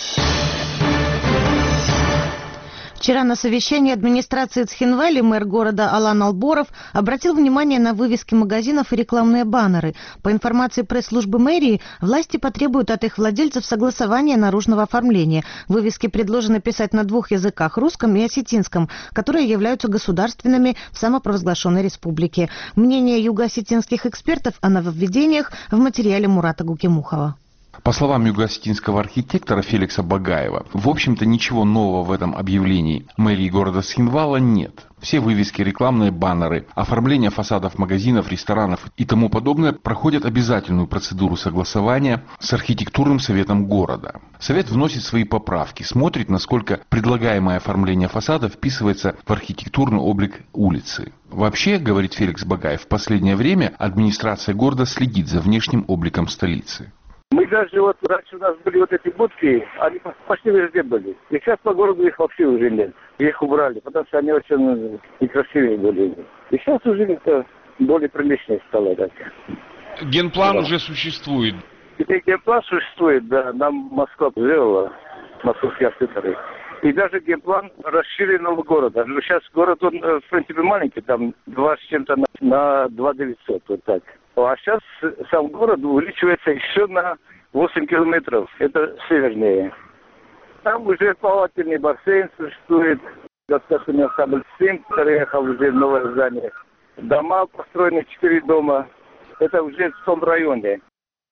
Вчера на совещании администрации Цхинвали мэр города Алан Алборов обратил внимание на вывески магазинов и рекламные баннеры. По информации пресс-службы мэрии, власти потребуют от их владельцев согласования наружного оформления. Вывески предложено писать на 2 языках – русском и осетинском, которые являются государственными в самопровозглашенной республике. Мнение юго-осетинских экспертов о нововведениях в материале Мурата Гукимухова. По словам юго-осетинского архитектора Феликса Багаева, в общем-то ничего нового в этом объявлении мэрии города Цхинвала нет. Все вывески, рекламные баннеры, оформление фасадов магазинов, ресторанов и тому подобное проходят обязательную процедуру согласования с архитектурным советом города. Совет вносит свои поправки, смотрит, насколько предлагаемое оформление фасада вписывается в архитектурный облик улицы. Вообще, говорит Феликс Багаев, в последнее время администрация города следит за внешним обликом столицы. Мы даже раньше у нас были эти будки, они почти везде были. И сейчас по городу их вообще уже нет. Их убрали, потому что они очень некрасивые были. И сейчас уже это более приличнее стало. Так. Генплан уже существует. Теперь генплан существует, да, нам Москва сделала, московские архитекторы. И даже генплан расширенного города. Но сейчас город, он, в принципе, маленький, там 2 с чем-то на 2900, вот так. А сейчас сам город увеличивается еще на 8 километров. Это севернее. Там уже плавательный бассейн существует. Государственный ансамбль «Сим» переехал уже в новое здание. Дома построены, 4 дома. Это уже в том районе.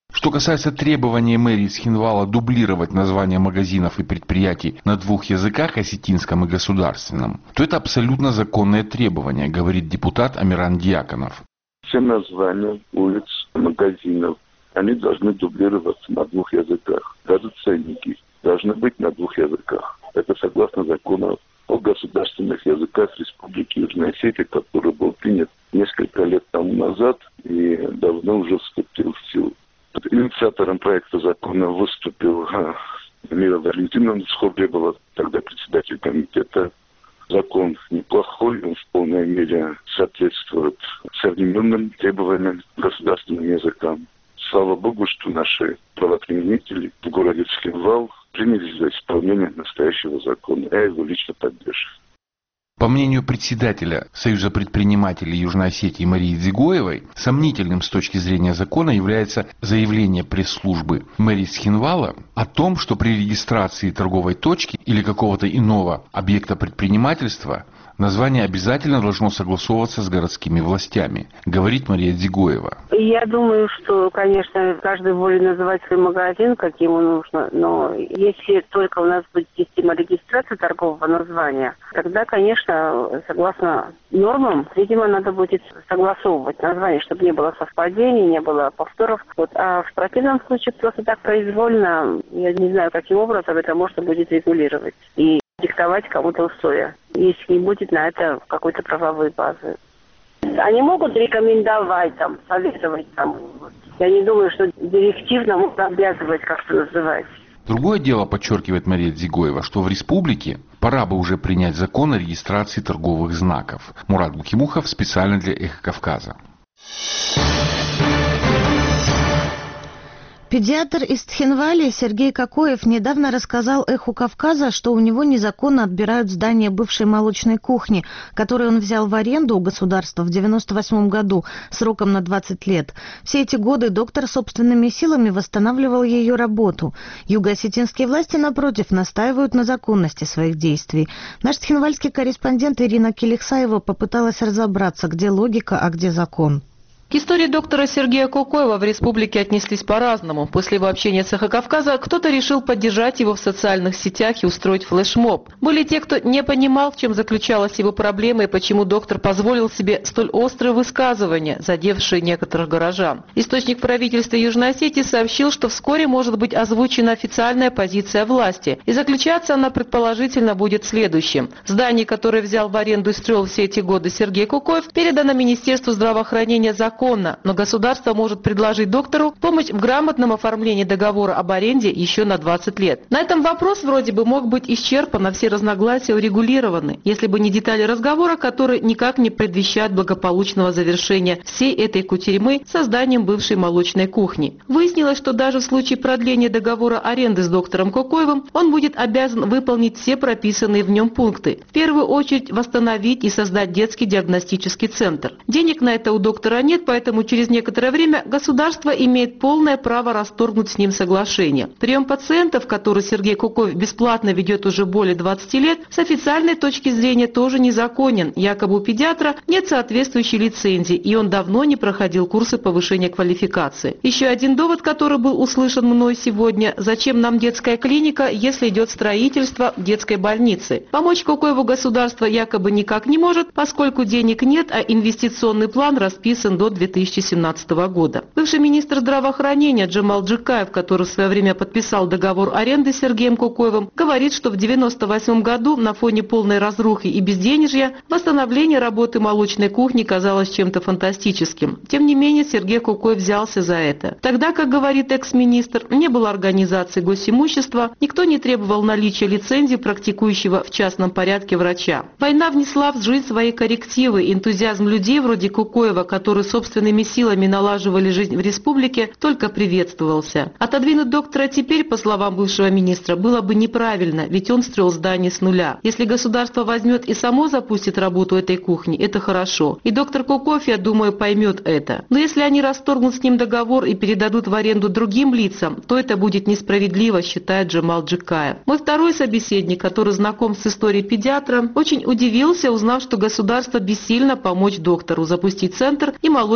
Что касается требования мэрии Цхинвала дублировать названия магазинов и предприятий на 2 языках, осетинском и государственном, то это абсолютно законное требование, говорит депутат Амиран Дьяконов. Все названия улиц, магазинов, они должны дублироваться на 2 языках. Даже ценники должны быть на 2 языках. Это согласно закону о государственных языках Республики Южная Осетия, который был принят несколько лет тому назад и давно уже вступил в силу. Инициатором проекта закона выступил Мира Валентиновна Схорбебова, тогда председатель комитета. Закон неплохой, он в полной мере соответствует современным требованиям к государственным языкам. Слава Богу, что наши правоприменители в городе Цхинвал принялись за исполнение настоящего закона. Я его лично поддерживаю. По мнению председателя Союза предпринимателей Южной Осетии Марии Дзигоевой, сомнительным с точки зрения закона является заявление пресс-службы мэрии Цхинвала о том, что при регистрации торговой точки или какого-то иного объекта предпринимательства название обязательно должно согласовываться с городскими властями, говорит Мария Дзигоева. Я думаю, что, конечно, каждый волен называть свой магазин, как ему нужно, но если только у нас будет система регистрации торгового названия, тогда, конечно, согласно нормам, видимо, надо будет согласовывать название, чтобы не было совпадений, не было повторов. А в противном случае просто так произвольно, я не знаю, каким образом это можно будет регулировать и диктовать кому-то условия, если не будет на это какой-то правовой базы. Они могут рекомендовать, советовать. Я не думаю, что директивно могут обязывать как-то называть. Другое дело, подчеркивает Мария Дзигоева, что в республике пора бы уже принять закон о регистрации торговых знаков. Мурат Букимухов специально для «Эхо Кавказа». Педиатр из Цхинвали Сергей Кокоев недавно рассказал «Эху Кавказа», что у него незаконно отбирают здание бывшей молочной кухни, которую он взял в аренду у государства в 1998 году сроком на 20 лет. Все эти годы доктор собственными силами восстанавливал ее работу. Юго-осетинские власти, напротив, настаивают на законности своих действий. Наш цхинвальский корреспондент Ирина Келихсаева попыталась разобраться, где логика, а где закон. К истории доктора Сергея Кокоева в республике отнеслись по-разному. После его общения с «Эхо Кавказа» кто-то решил поддержать его в социальных сетях и устроить флешмоб. Были те, кто не понимал, в чем заключалась его проблема и почему доктор позволил себе столь острые высказывания, задевшие некоторых горожан. Источник правительства Южной Осетии сообщил, что вскоре может быть озвучена официальная позиция власти. И заключаться она, предположительно, будет следующим. Здание, которое взял в аренду и строил все эти годы Сергей Кокоев, передано Министерству здравоохранения законно, но государство может предложить доктору помощь в грамотном оформлении договора об аренде еще на 20 лет. На этом вопрос вроде бы мог быть исчерпан, а все разногласия урегулированы, если бы не детали разговора, которые никак не предвещают благополучного завершения всей этой кутерьмы созданием бывшей молочной кухни. Выяснилось, что даже в случае продления договора аренды с доктором Кокоевым он будет обязан выполнить все прописанные в нем пункты. В первую очередь восстановить и создать детский диагностический центр. Денег на это у доктора нет, поэтому через некоторое время государство имеет полное право расторгнуть с ним соглашение. Прием пациентов, который Сергей Кокоев бесплатно ведет уже более 20 лет, с официальной точки зрения тоже незаконен. Якобы у педиатра нет соответствующей лицензии, и он давно не проходил курсы повышения квалификации. Еще один довод, который был услышан мной сегодня: зачем нам детская клиника, если идет строительство детской больницы? Помочь Кокоеву государство якобы никак не может, поскольку денег нет, а инвестиционный план расписан до 2017 года. Бывший министр здравоохранения Джамал Джикаев, который в свое время подписал договор аренды с Сергеем Кокоевым, говорит, что в 1998 году на фоне полной разрухи и безденежья восстановление работы молочной кухни казалось чем-то фантастическим. Тем не менее, Сергей Кокоев взялся за это. Тогда, как говорит экс-министр, не было организации госимущества, никто не требовал наличия лицензии практикующего в частном порядке врача. Война внесла в жизнь свои коррективы. Энтузиазм людей вроде Кокоева, который собственными силами налаживали жизнь в республике, только приветствовался. Отодвинуть доктора теперь, по словам бывшего министра, было бы неправильно, ведь он строил здание с нуля. Если государство возьмет и само запустит работу этой кухни, это хорошо. И доктор Кокоев, я думаю, поймет это. Но если они расторгнут с ним договор и передадут в аренду другим лицам, то это будет несправедливо, считает Джамал Джикаев. Мой второй собеседник, который знаком с историей педиатра, очень удивился, узнав, что государство бессильно помочь доктору запустить центр и молочную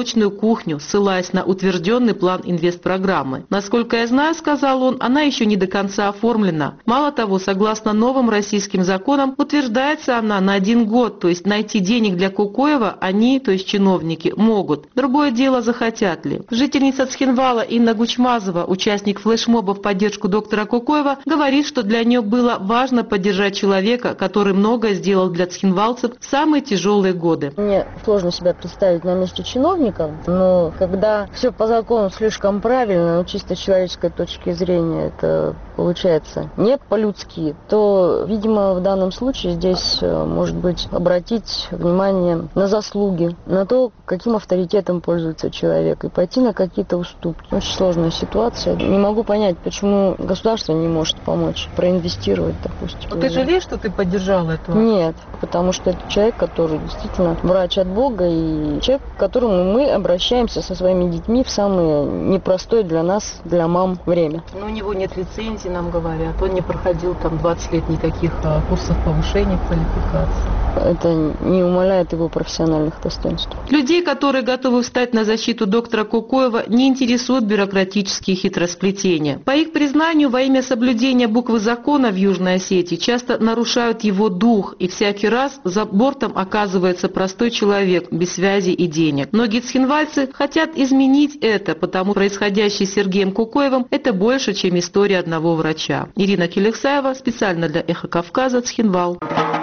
молочную кухню, ссылаясь на утвержденный план инвестпрограммы. Насколько я знаю, сказал он, она еще не до конца оформлена. Мало того, согласно новым российским законам, утверждается она на 1 год, то есть найти денег для Кокоева они, то есть чиновники, могут. Другое дело, захотят ли. Жительница Цхинвала Инна Гучмазова, участник флешмоба в поддержку доктора Кокоева, говорит, что для нее было важно поддержать человека, который многое сделал для цхинвалцев в самые тяжелые годы. Мне сложно себя представить на месте чиновников, но когда все по закону слишком правильно, но чисто с человеческой точки зрения это получается не по-людски, то, видимо, в данном случае здесь, может быть, обратить внимание на заслуги, на то, каким авторитетом пользуется человек, и пойти на какие-то уступки. Очень сложная ситуация. Не могу понять, почему государство не может помочь, проинвестировать, допустим. Ты жалеешь, что ты поддержала этого? Нет, потому что это человек, который действительно врач от Бога, и человек, к которому мы обращаемся со своими детьми в самое непростое для нас, для мам, время. Но у него нет лицензии, нам говорят. Он не проходил там 20 лет никаких курсов повышения квалификации. Это не умаляет его профессиональных достоинств. Людей, которые готовы встать на защиту доктора Кокоева, не интересуют бюрократические хитросплетения. По их признанию, во имя соблюдения буквы закона в Южной Осетии часто нарушают его дух, и всякий раз за бортом оказывается простой человек без связи и денег. Многие цхинвальцы хотят изменить это, потому происходящее с Сергеем Кокоевым – это больше, чем история одного врача. Ирина Келексаева, специально для «Эхо Кавказа», Цхинвал.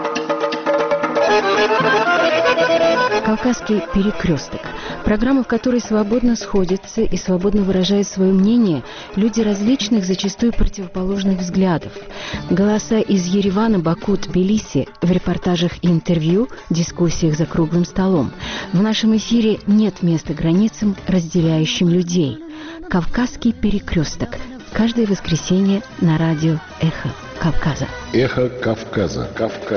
«Кавказский перекресток» – программа, в которой свободно сходятся и свободно выражают свое мнение люди различных, зачастую противоположных взглядов. Голоса из Еревана, Баку, Тбилиси в репортажах и интервью, дискуссиях за круглым столом. В нашем эфире нет места границам, разделяющим людей. «Кавказский перекресток» каждое воскресенье на радио «Эхо Кавказа». «Эхо Кавказа».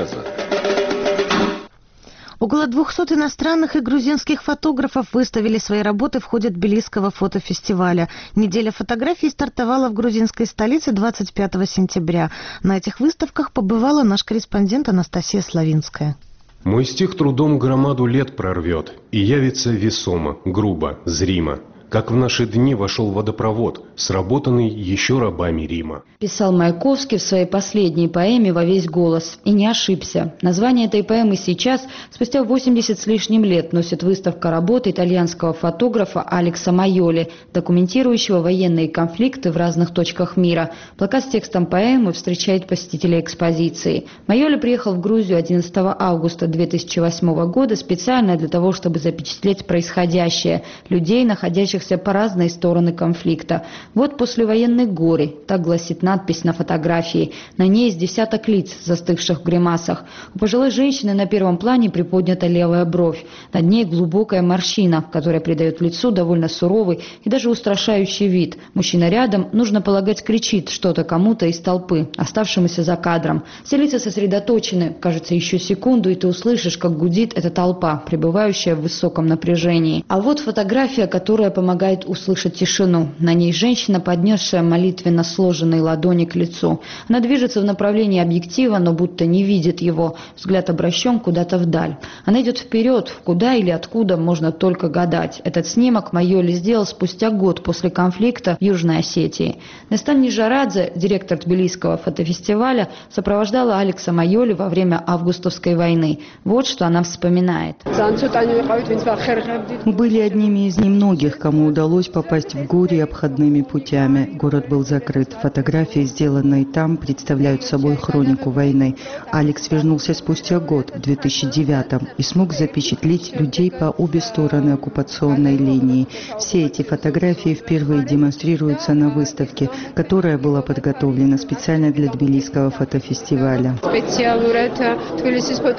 Около 200 иностранных и грузинских фотографов выставили свои работы в ходе Тбилисского фотофестиваля. Неделя фотографий стартовала в грузинской столице 25 сентября. На этих выставках побывала наш корреспондент Анастасия Славинская. Мой стих трудом громаду лет прорвет и явится весомо, грубо, зримо. Как в наши дни вошел водопровод, сработанный еще рабами Рима. Писал Маяковский в своей последней поэме «Во весь голос». И не ошибся. Название этой поэмы сейчас, спустя 80 с лишним лет, носит выставка работы итальянского фотографа Алекса Майоли, документирующего военные конфликты в разных точках мира. Плакат с текстом поэмы встречает посетителей экспозиции. Майоли приехал в Грузию 11 августа 2008 года специально для того, чтобы запечатлеть происходящее, людей, находящихся по разные стороны конфликта. Вот послевоенный горе, так гласит надпись на фотографии. На ней из десяток лиц, застывших в гримасах. У пожилой женщины на первом плане приподнята левая бровь. Над ней глубокая морщина, которая придает лицу довольно суровый и даже устрашающий вид. Мужчина рядом, нужно полагать, кричит что-то кому-то из толпы, оставшемуся за кадром. Все лица сосредоточены. Кажется, еще секунду, и ты услышишь, как гудит эта толпа, пребывающая в высоком напряжении. А вот фотография, которая помогает услышать тишину. На ней женщина, поднесшая молитвенно сложенные ладони к лицу. Она движется в направлении объектива, но будто не видит его. Взгляд обращен куда-то вдаль. Она идет вперед, куда или откуда можно только гадать. Этот снимок Майоли сделал спустя год после конфликта в Южной Осетии. Нестан Нижарадзе, директор Тбилисского фотофестиваля, сопровождала Алекса Майоли во время августовской войны. Вот что она вспоминает. Мы были одними из немногих, кому удалось попасть в горе обходными путями. Город был закрыт. Фотографии, сделанные там, представляют собой хронику войны. Алекс вернулся спустя год, в 2009-м, и смог запечатлеть людей по обе стороны оккупационной линии. Все эти фотографии впервые демонстрируются на выставке, которая была подготовлена специально для Тбилисского фотофестиваля.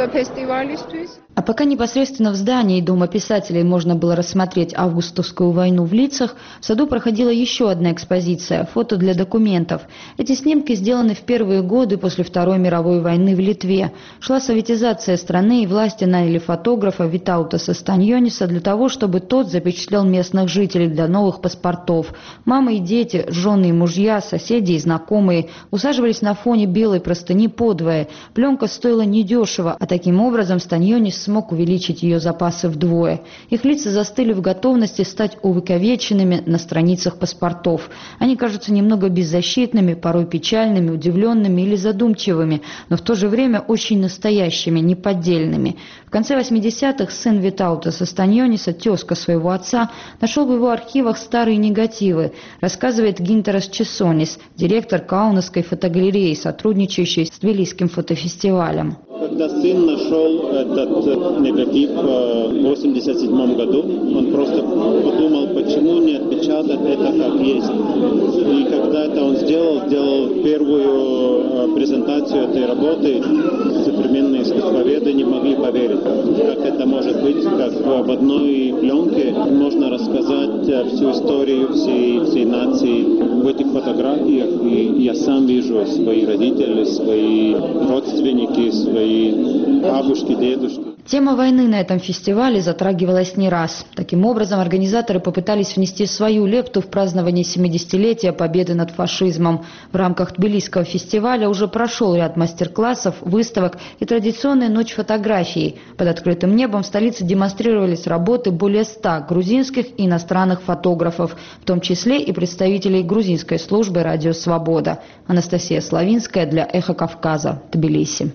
А пока непосредственно в здании Дома писателей можно было рассмотреть августовскую войну войну в лицах, в саду проходила еще одна экспозиция – фото для документов. Эти снимки сделаны в первые годы после Второй мировой войны в Литве. Шла советизация страны, и власти наняли фотографа Витаутаса Станьониса для того, чтобы тот запечатлел местных жителей для новых паспортов. Мамы и дети, жены и мужья, соседи и знакомые усаживались на фоне белой простыни подвое. Пленка стоила недешево, а таким образом Станьонис смог увеличить ее запасы вдвое. Их лица застыли в готовности стать увековеченными на страницах паспортов. Они кажутся немного беззащитными, порой печальными, удивленными или задумчивыми, но в то же время очень настоящими, неподдельными. В конце 80-х сын Витаутаса Станьониса, тезка своего отца, нашел в его архивах старые негативы, рассказывает Гинтерас Чесонис, директор Каунасской фотогалереи, сотрудничающей с Тбилисским фотофестивалем. Когда сын нашел этот негатив в 1987 году, он просто подумал, почему не отпечатать это как есть. И когда это он сделал первую презентацию этой работы, современные искусствоведы не могли поверить, как это может быть, как в одной пленке можно рассказать всю историю всей нации в этих фотографиях. И я сам вижу свои родители, свои родственники, свои бабушки, дедушки. Тема войны на этом фестивале затрагивалась не раз. Таким образом, организаторы попытались внести свою лепту в празднование 70-летия победы над фашизмом. В рамках Тбилисского фестиваля уже прошел ряд мастер-классов, выставок и традиционная ночь фотографий. Под открытым небом в столице демонстрировались работы более 100 грузинских и иностранных фотографов, в том числе и представителей грузинской службы «Радио Свобода». Анастасия Славинская для «Эхо Кавказа», Тбилиси.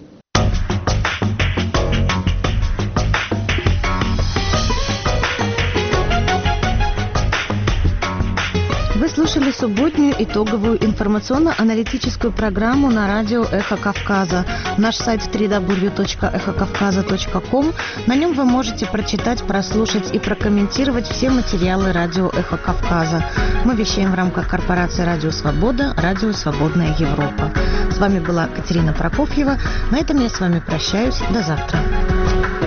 Вы слушали субботнюю итоговую информационно-аналитическую программу на радио «Эхо Кавказа». Наш сайт www.эхокавказа.ком. На нем вы можете прочитать, прослушать и прокомментировать все материалы радио «Эхо Кавказа». Мы вещаем в рамках корпорации «Радио Свобода», «Радио Свободная Европа». С вами была Катерина Прокофьева. На этом я с вами прощаюсь. До завтра.